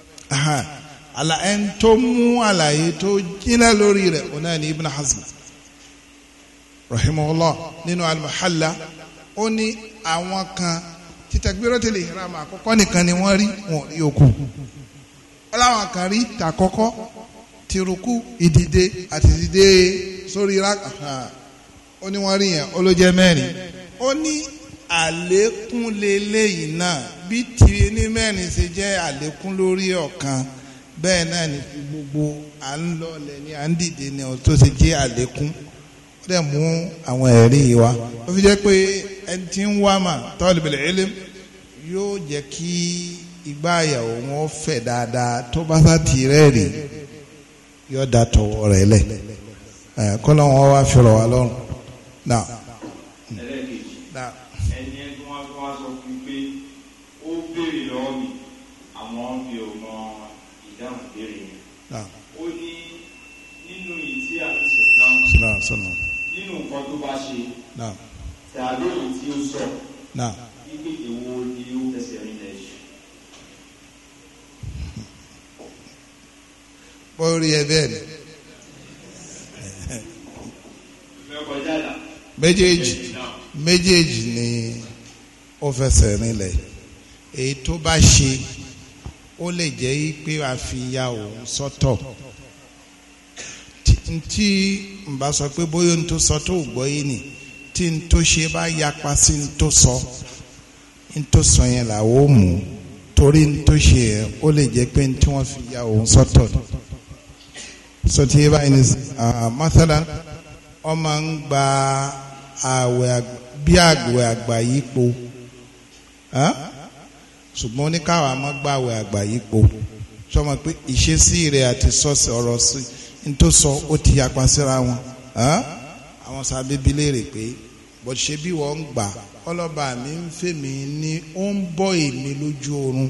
ẹni tó mú àlàyé tó jìnnà lórí rẹ̀ ọ̀nà ní Ibn Hazm rahimahullah nínú al-Muhalla ó ní àwọn kan tí takbiratul ihram àkọ́kọ́ nìkan ni wọ́n rí wọn rí òkú ọláwọn kan rí tàkọ́kọ́ tìrùkù ìdìde àti ìdìde sórí rákà ó ní wọ́n rí yẹn ó ló jẹ́ mẹ́rin ó ní àlékún lélẹ́yìn náà bí tí ní mẹ́rin ṣe jẹ́ àlékún lórí ọ̀kan bẹ́ẹ̀ náà ní gbogbo à ń lọlẹ̀ ní à ń dìde ní ọ̀ tó ṣe jẹ́ àlékún ó dẹ̀ mú àwọn ẹ̀rí yìí wá ó fi jẹ́ pé ẹni tí ń wá mà talibul ilm yóò jẹ́ kí igbá àyàwó wọn fẹ̀ dáadáa tó bá sá ti rẹ́ẹ̀rì yóò dá tọwọ́ rẹ̀ lẹ̀ kọ́ ló wọn wá fi rọ̀ wá lọ́rùn náà. ẹni ẹni wọn sọ fún mi pé ó béèrè lọ́wọ́ mi àwọn mi ò mọ ìdáhùn béèrè yẹn. ó ní nínú ìtí àti sọ̀tàn nínú nǹkan tó bá ṣe tàbí èyí tí ó sọ wípé èwo ni ó fẹsẹ̀ rìn lẹ́yìn. bóyá ẹ bẹ́ẹ̀ ni méjèèjì ni ó fẹsẹ̀ rinlẹ̀ èyí tó bá ṣe ó lè jẹ́ pé a fi ya òun sọ́tọ̀ tí n bá sọ pé bóyá n tó sọ tó gbọ́ yìí ni tí n tó ṣe bá yapa sí n tó sọ yẹn làwọn ò mú torí n tó ṣe yẹn ó lè jẹ́ pé n tí wọ́n fi ya òun sọ́tọ̀ sọtí yẹ báyìí ní mọ́tàlá ọmọ ń gba àwẹ̀ bí àwẹ̀ àgbà yípo ṣùgbọ́n oníkàwé àmọ́ gba àwẹ̀ àgbà yípo sọmọ pé ìṣesí rẹ̀ àti sọ́ọ̀sì ọ̀rọ̀ sí nítò sọ ó ti yapa síra wọn àwọn sábẹ́ bí léèrè pé bọ́dù ṣe bí wọ́n ń gbà ọlọ́ba mi ń fèmí ní ó ń bọ́ èmi lójú oorun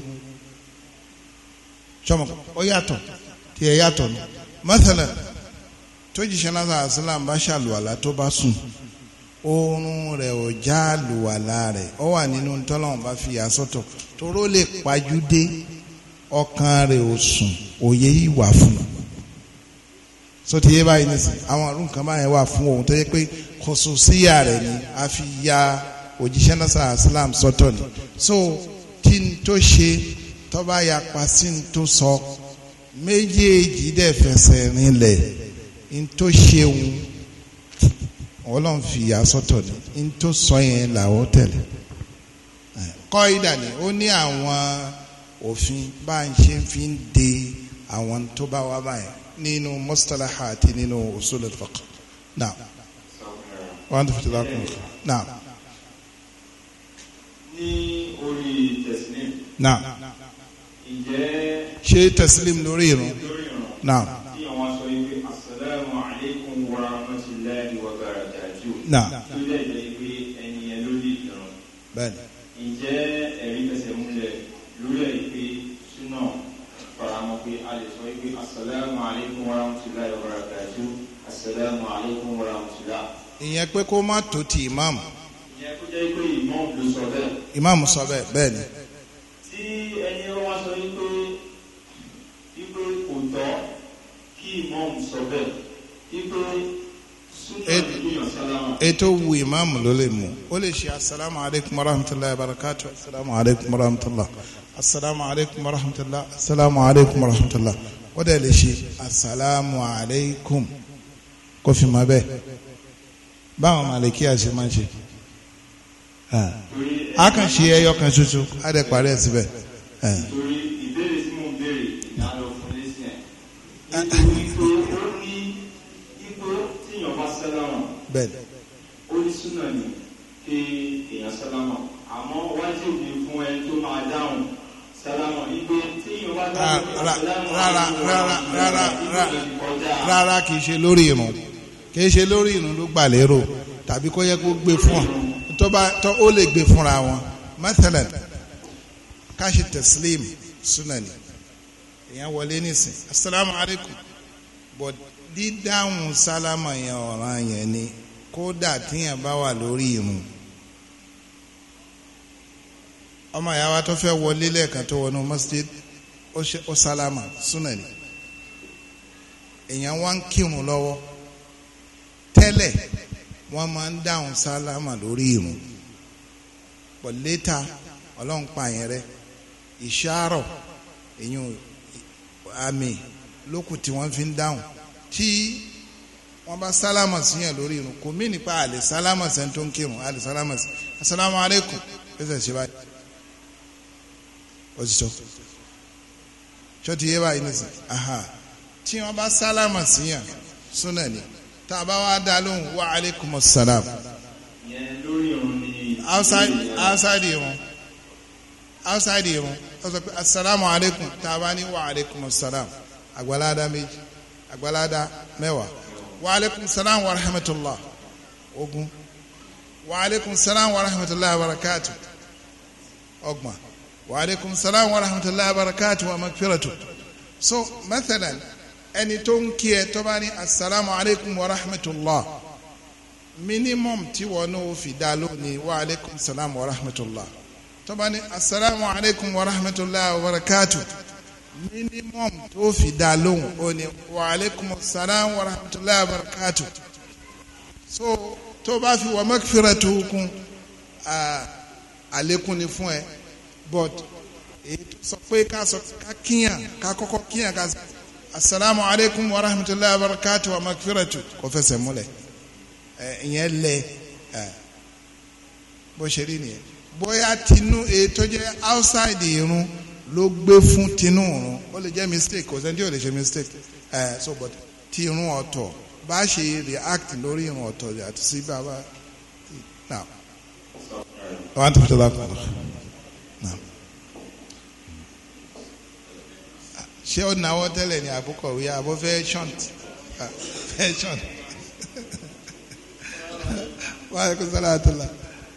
sọmọ ó yàtọ̀ tí ẹ yàtọ̀ nù mọ́tàlá tó jíṣẹ́ náà àṣìlám bá ṣàlùwàlá tó bá sùn oorun rẹ̀ ò já àlùwàlá rẹ̀ ó wà nínú tọ́lọ́wọ́n bá fi yà sọ́tọ̀ toró lè pajúdé ọkàn rẹ̀ ò sùn òye yìí wà fún un sọtí yé báyìí nísìnyí àwọn àrùn kan báyìí wà fún òun tó yẹ pé kòsòsíyà rẹ̀ ni a fi ya òjíṣẹ́ náà àṣìlám sọ́tọ̀ ni so tí n tó ṣe tó bá yapa sí n tó sọ méjèèjì dẹ̀ fẹsẹ̀ rinlẹ̀ n tó ṣeun ọlọ́run fi yà sọ́tọ̀ ni n tó sọ yẹn làwọn tẹ̀lé kọ́ ìdà ni ó ní àwọn òfin bá ń ṣe fi ń de àwọn tó bá wá báyìí nínú mustalaha àti nínú usul al-fiqh náà wọ́n ti fi tẹ̀lé àkùnrin náà. ní orí tẹ̀sílẹ̀. náà ṣe tẹ̀sílẹ̀ lórí irun. náà. tí àwọn sọ yìí pé asalaamu alaykum wa rahmatulahi wa barakatuh. náà. tó lè jẹ́ pé ẹni yẹn lórí irun. bẹ́ẹ̀ni. ǹjẹ́ ẹ̀rí fẹsẹ̀ múlẹ̀ lórí ẹ̀ pé súnà faramọ́ pé a lè sọ pé asalaamu alaykum wa rahmatulahi wa barakatuh asalaamu alaykum wa rahmatulahi. ìyẹn pé kó má tó ti ìmáàmù. ìyẹn kó jẹ́ pé ìmáàmù ló sọ bẹ́ẹ̀. ìmáàmù sọ bẹ́ẹ̀ bẹ́ẹ̀ ni. tí ẹni wá sọ wípé kò tọ́ kí ìmáàmù sọ bẹ́ẹ̀ wípé súnà ìdíyàn sálámà. ètò wu ìmáàmù ló lè mú ó lè ṣe asalaamu alaykum wa rahmatulahi wa barakatuh asalaamu alaykum wa rahmatulahi asalaamu alaykum wa rahmatulahi asalaamu alaykum wa rahmatulahi ó dẹ̀ lè ṣe asalaamu alaykum kó fi mọ́ bẹ́ẹ̀ báwọn màlẹ́kí àṣẹ máa ń ṣe a kàn ṣe ẹyọ kan ṣoṣo a dẹ̀ parí ẹ̀ síbẹ̀. torí ìbéèrè tí mo béèrè ìlànà fún lẹ́sìn ẹ̀ nítorí pé ó ní ipò tíyàn bá sálámà bẹ́ẹ̀ ó ní súnà ní kí èèyàn sálámà àmọ́ wájú mi fún ẹni tó máa dáhùn sálámà wípé tíyàn bá dáhùn rárá kì í ṣe lórí irun kì í ṣe lórí irun ló gbà lérò tàbí kó yẹ kó gbé fún ọ tó ó lè gbé fúnra wọn mathalan ká ṣe tẹsílẹ̀m súnàní èèyàn wọlé nísìn asalaamu alaykum but dídáhùn sálámà yẹn ọ̀ràn yẹn ni kódà tíyẹn bá wà lórí irun ọmọ ìyá wa tó fẹ́ wọlé lẹ́ẹ̀kan tó wọnú masjid ó sálámà súnàní èèyàn wá ń kírun lọ́wọ́ tẹ́lẹ̀ wọ́n máa ń dáhùn sálámà lórí irun pọ̀ létà ọlọ́run pa yẹn rẹ ìṣàrọ̀ èyàn àmì lókù tí wọ́n fi ń dáhùn tí wọ́n bá sálámà síyàn lórí irun kò mí nípa àlè sálámà sẹ́ni tó ń kírun àlè sálámà sí asalaamu aleykum pẹ́sẹ̀ ṣe báyìí òṣìṣọ́ ṣọ́ọ̀tì yé báyìí nìsín tí wọ́n bá sálámà síyàn súnà ni tá a bá wá dá lóhùn wa aleykum salaam outside irun ó sọ pé asalaamu aleykum tá a bá ní wa aleykum salaam àgbàládá méjì àgbàládá mẹ́wàá wa aleykum salaam wa rahmatulah ogún wa aleykum salaam wa rahmatulah wa barakatu ọgbọ̀n wa aleykum salaam wa rahmatulah wa barakatu wa magfiratu so mathalan ẹni tó ń kí ẹ tó bá ní asalaamu aleykum wa rahmatulah minimum tí wọn náà fi dá lónìí wa aleykum salaam wa rahmatulah tó bá ní asalaamu aleykum wa rahmatulah wa barakatu minimum tó fi dá lóhùn ó ní wa aleykum salaam wa rahmatulah wa barakatu so tó bá fi wa magfiratu kún àlékún ni fún ẹ but èyí tó sọ pé ká kíyàn ká kọ́kọ́ kíyàn ká sọ asalaamu aleykum wa rahmatulahi wa barakatu wa magfiratu kò fẹsẹ̀ múlẹ̀ ìyẹn lẹ bó ṣe rí nìyẹn bóyá tinú ètò jẹ́ outside irun ló gbé fún tinú irun ó lè jẹ́ mistake kò sẹ́ni tí ò lè ṣe mistake so but ti irun ọ̀tọ̀ bá ṣe react lórí irun ọ̀tọ̀ àti sí bàbá now one two three now. ṣé ó náwó tẹ́lẹ̀ ní àbúkọ̀wé àbó fẹ́ ṣọ́ǹt fẹ́ ṣọ́ǹt wàá kó sọ́lá àtúlá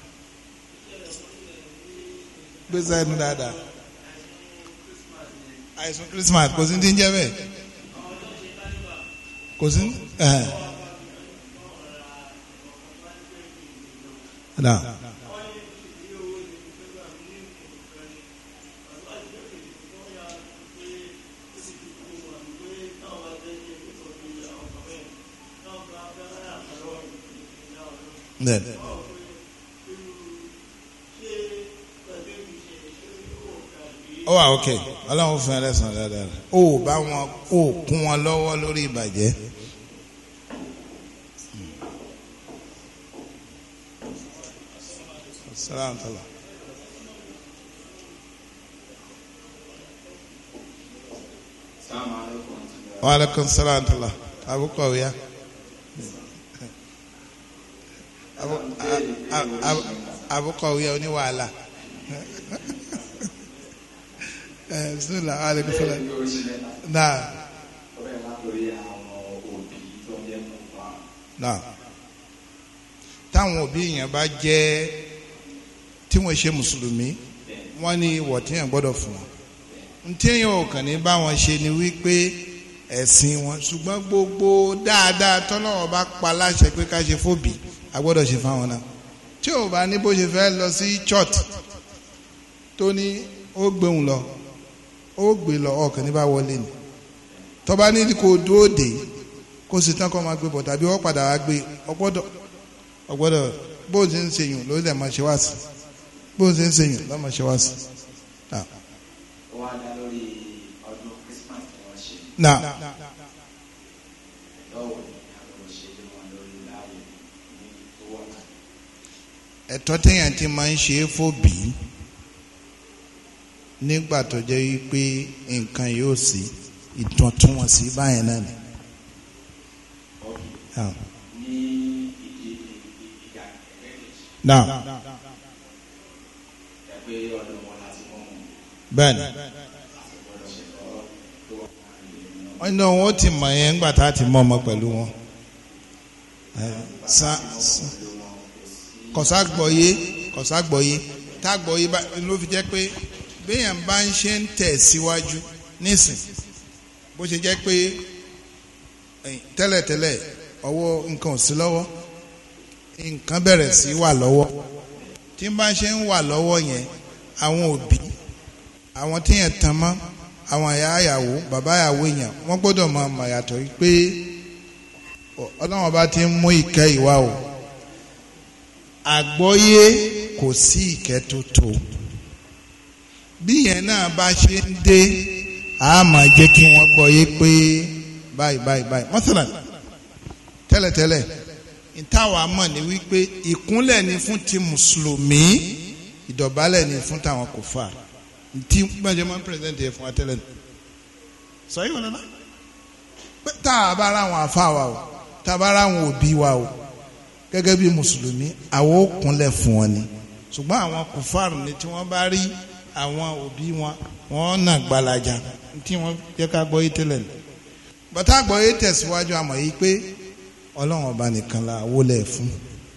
gbèsè ẹnu dáadáa àìsàn Christmas kò sí ní ti ń jẹ́ bẹ́ẹ̀ kò sí náà. Then. Ó wà ok ọlọ́run fún ẹ lẹ́sàn dáadáa ó bá wọn ó kún wọn lọ́wọ́ lórí ìbàjẹ́. Salaamtala. Wa alaikum salaamtala abukọ̀ ya. Abukọ̀wé oní wàhálà bismillah aleykum salaam náà táwọn òbí yẹn bá jẹ́ tí wọ́n ṣe mùsùlùmí wọ́n ní ìwọ̀ tí yẹn gbọ́dọ̀ fún wọn ntí yẹn ò kàn ní bá wọn ṣe ni wípé ẹ̀sìn wọn ṣùgbọ́n gbogbo dáadáa tọ́lọ́wọ́ bá pa láṣẹ pé ká ṣe fóbì a gbọ́dọ̀ ṣe fáwọn náà tí ò bá ní bó ṣe fẹ́ lọ sí church tó ní ó gbéhùn lọ ó gbé lọ ọkàn ní bá wọlé ni tó bá ní kó dúró dé kó sì tán kó máa gbé bọ̀ tàbí ó padà wá gbé ọgbọ́dọ̀ bó ṣe ń ṣèyùn ló lè máa ṣe wá sí bó ṣe ń ṣèyùn ló máa ṣe wá sí. ó wá dá lórí ọdún Christmas tí wọ́n ṣe náà. ẹ̀tọ́ téèyàn ti máa ń ṣe é fòbí nígbà tó jẹ́ wípé nǹkan yóò sí ìtọ̀túnwọ̀nsí báyẹn náà ni. Náà bẹ́ẹ̀ni wọ́n ní wọ́n ti mọ̀ yẹn ńgbà tá a ti mọ̀ ọmọ pẹ̀lú wọn. kọ̀ságbọ̀yé tágbọ̀yé ló fi jẹ́ pé béèyàn bá ń ṣe ń tẹ̀ síwájú nísìn bó ṣe jẹ́ pé tẹ́lẹ̀tẹ́lẹ̀ ọwọ́ nǹkan ò sí lọ́wọ́ nǹkan bẹ̀rẹ̀ sí wà lọ́wọ́ tí n bá ṣe ń wà lọ́wọ́ yẹn àwọn òbí àwọn tíyẹn tán mọ́ àwọn ìyá àyàwó bàbá àyàwó èèyàn wọ́n gbọ́dọ̀ mọ àmọ̀ yàtọ̀ pé ọlọ́wọ́n bá ti ń mú ìkẹ́ ìwà o àgbọ́yé kò sí ìkẹ́ tó tó bí yẹn náà bá ṣe ń dé a máa jẹ́ kí wọ́n gbọ́yé pé báyìí mọ́sálà tẹ́lẹ̀tẹ́lẹ̀ ìtawà mọ̀ ní wípé ìkúnlẹ̀ ni fún ti mùsùlùmí ìdọ̀bálẹ̀ ni fún tàwọn kòfà tí gbọ́njẹ́ máa ń pírẹsidẹ́ntì ẹ̀ fún wa tẹ́lẹ̀ sọ yìí wọn nana pé tá a bá ra àwọn àfa wa o tá a bá ra àwọn òbí wa o gẹ́gẹ́ bí mùsùlùmí àwọn ò kúnlẹ̀ fún wọn ni ṣùgbọ́n àwọn kòfà ni tí wọ́n bá rí àwọn òbí wọn wọ́n nà gbalaja tí wọ́n jẹ́ ká gbọ́ yìí tẹ́lẹ̀ ní bàtà gbọ́ yìí tẹ̀síwájú àmọ́ yìí pé ọlọ́run ọba nìkan la wọlé fún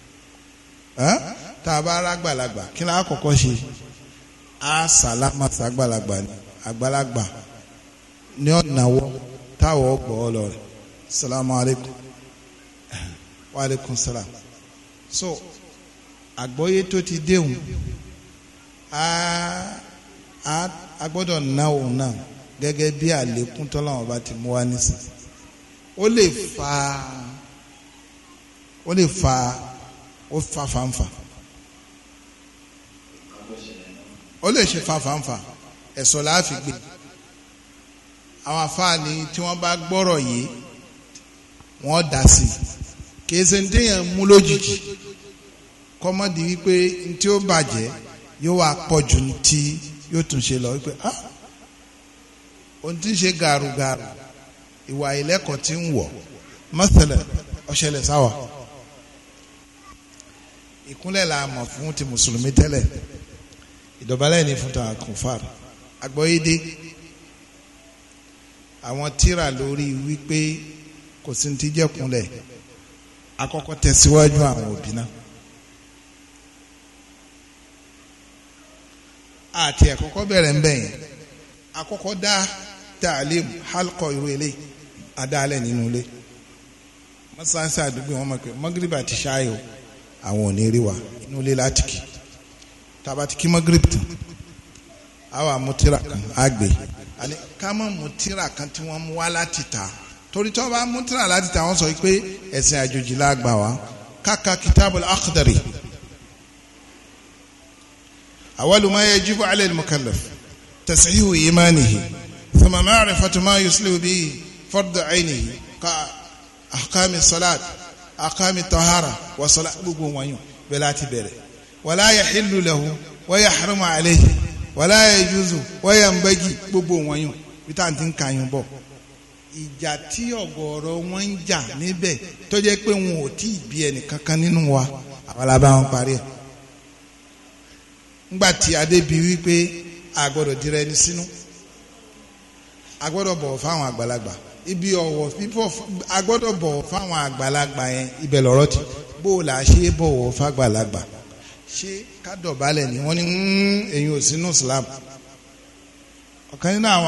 tá a bá rà àgbàlagbà kí la kọ́kọ́ ṣe á sàlámà sàgbàlagbà ni àgbàlagbà ní ọ̀nàwọ́ táwọ̀ ọgbọ̀ ọlọ rẹ̀ salamu aleykum wa aleykum salam so àgbọ́yé tó ti déhùn a gbọ́dọ̀ ná òun náà gẹ́gẹ́ bí àlékún tọ́lọ́run ọba ti mú wá nísìn ó lè fa fanfa ó lè ṣe fanfa ẹ̀sọ́ láàfin gbé àwọn afáàní tí wọ́n bá gbọ́rọ̀ yìí wọ́n dá sí kìí ṣe ní téèyàn mú lójijì kọ́mọ́dé wípé ní tí ó bàjẹ́ yóò wá pọ̀ jù ní tí yóò tún ṣe lọ wípé ohun tí ń ṣe gàrúgàrú ìwà ìlẹ́kọ̀ọ́ tí ń wọ̀ mọ́sálẹ̀ ọ̀ṣẹlẹ̀ sáwà ìkúnlẹ̀ la mọ̀ fún ti mùsùlùmí tẹ́lẹ̀ ìdọ̀bálẹ̀ ní fún tàwọn kùfàr àgbọ̀yédé àwọn tíra lórí wípé kò sí ti jẹ́kúnlẹ̀ àkọ́kọ́ tẹ̀síwájú àwọn òbí náà àti àkọ́kọ́ bẹ̀rẹ̀ ń bẹ̀yẹn àkọ́kọ́ dá tààlim halkọ irú ilé adálẹ̀ nínú ilé mọ́sánsá àdúgbò wọn mọ̀ pé mọ́gírìbà ti ṣáàyò àwọn ò ní rí wa inú ilé láti kì tàbá ti kí mọ́gírìbì tán àwọn àmútírà kan àgbè àní ká mọ̀ mútírà kan tí wọ́n mú wá láti ta torí tí wọ́n bá mútírà láti ta wọ́n sọ pé ẹ̀sìn àjòjì la gbà wá káka kitabul akhdari awwalu ma yajibu ala al-mukallaf tashihu imanihi thumma ma'rifatu ma yuslihu bihi fardu aynihi ka ahkami salat ahkami tahara wa salat gbogbo wọ̀nyí bẹ́ẹ̀ láti bẹ̀rẹ̀ wala yahillu lahu wa yahrumu alayhi wala yajuzu wa yanbaghi gbogbo wọ̀nyí bí tá à ń ti ń kàyún bọ̀ ìjà tí ọ̀gọ̀ọ̀rọ̀ wọn ń jà níbẹ̀ tó jẹ́ pé wọn ò tí ì bí ẹnì kankan nínú wa àwọn alábá wọn parí ẹ̀ ńgbà tí adé bi wípé a gbọ́dọ̀ dira ẹni sínú a gbọ́dọ̀ bọ̀wọ̀ fáwọn àgbàlagbà ibi ọ̀wọ̀ fífọ̀ a gbọ́dọ̀ bọ̀wọ̀ fáwọn àgbàlagbà yẹn ibẹ̀ lọ́rọ̀ tí bó o là ṣe bọ̀wọ̀ fágbàlagbà ṣé ká dọ̀bálẹ̀ ni wọ́n ní èyí ò sínú Islam ọ̀kan nínú àwọn.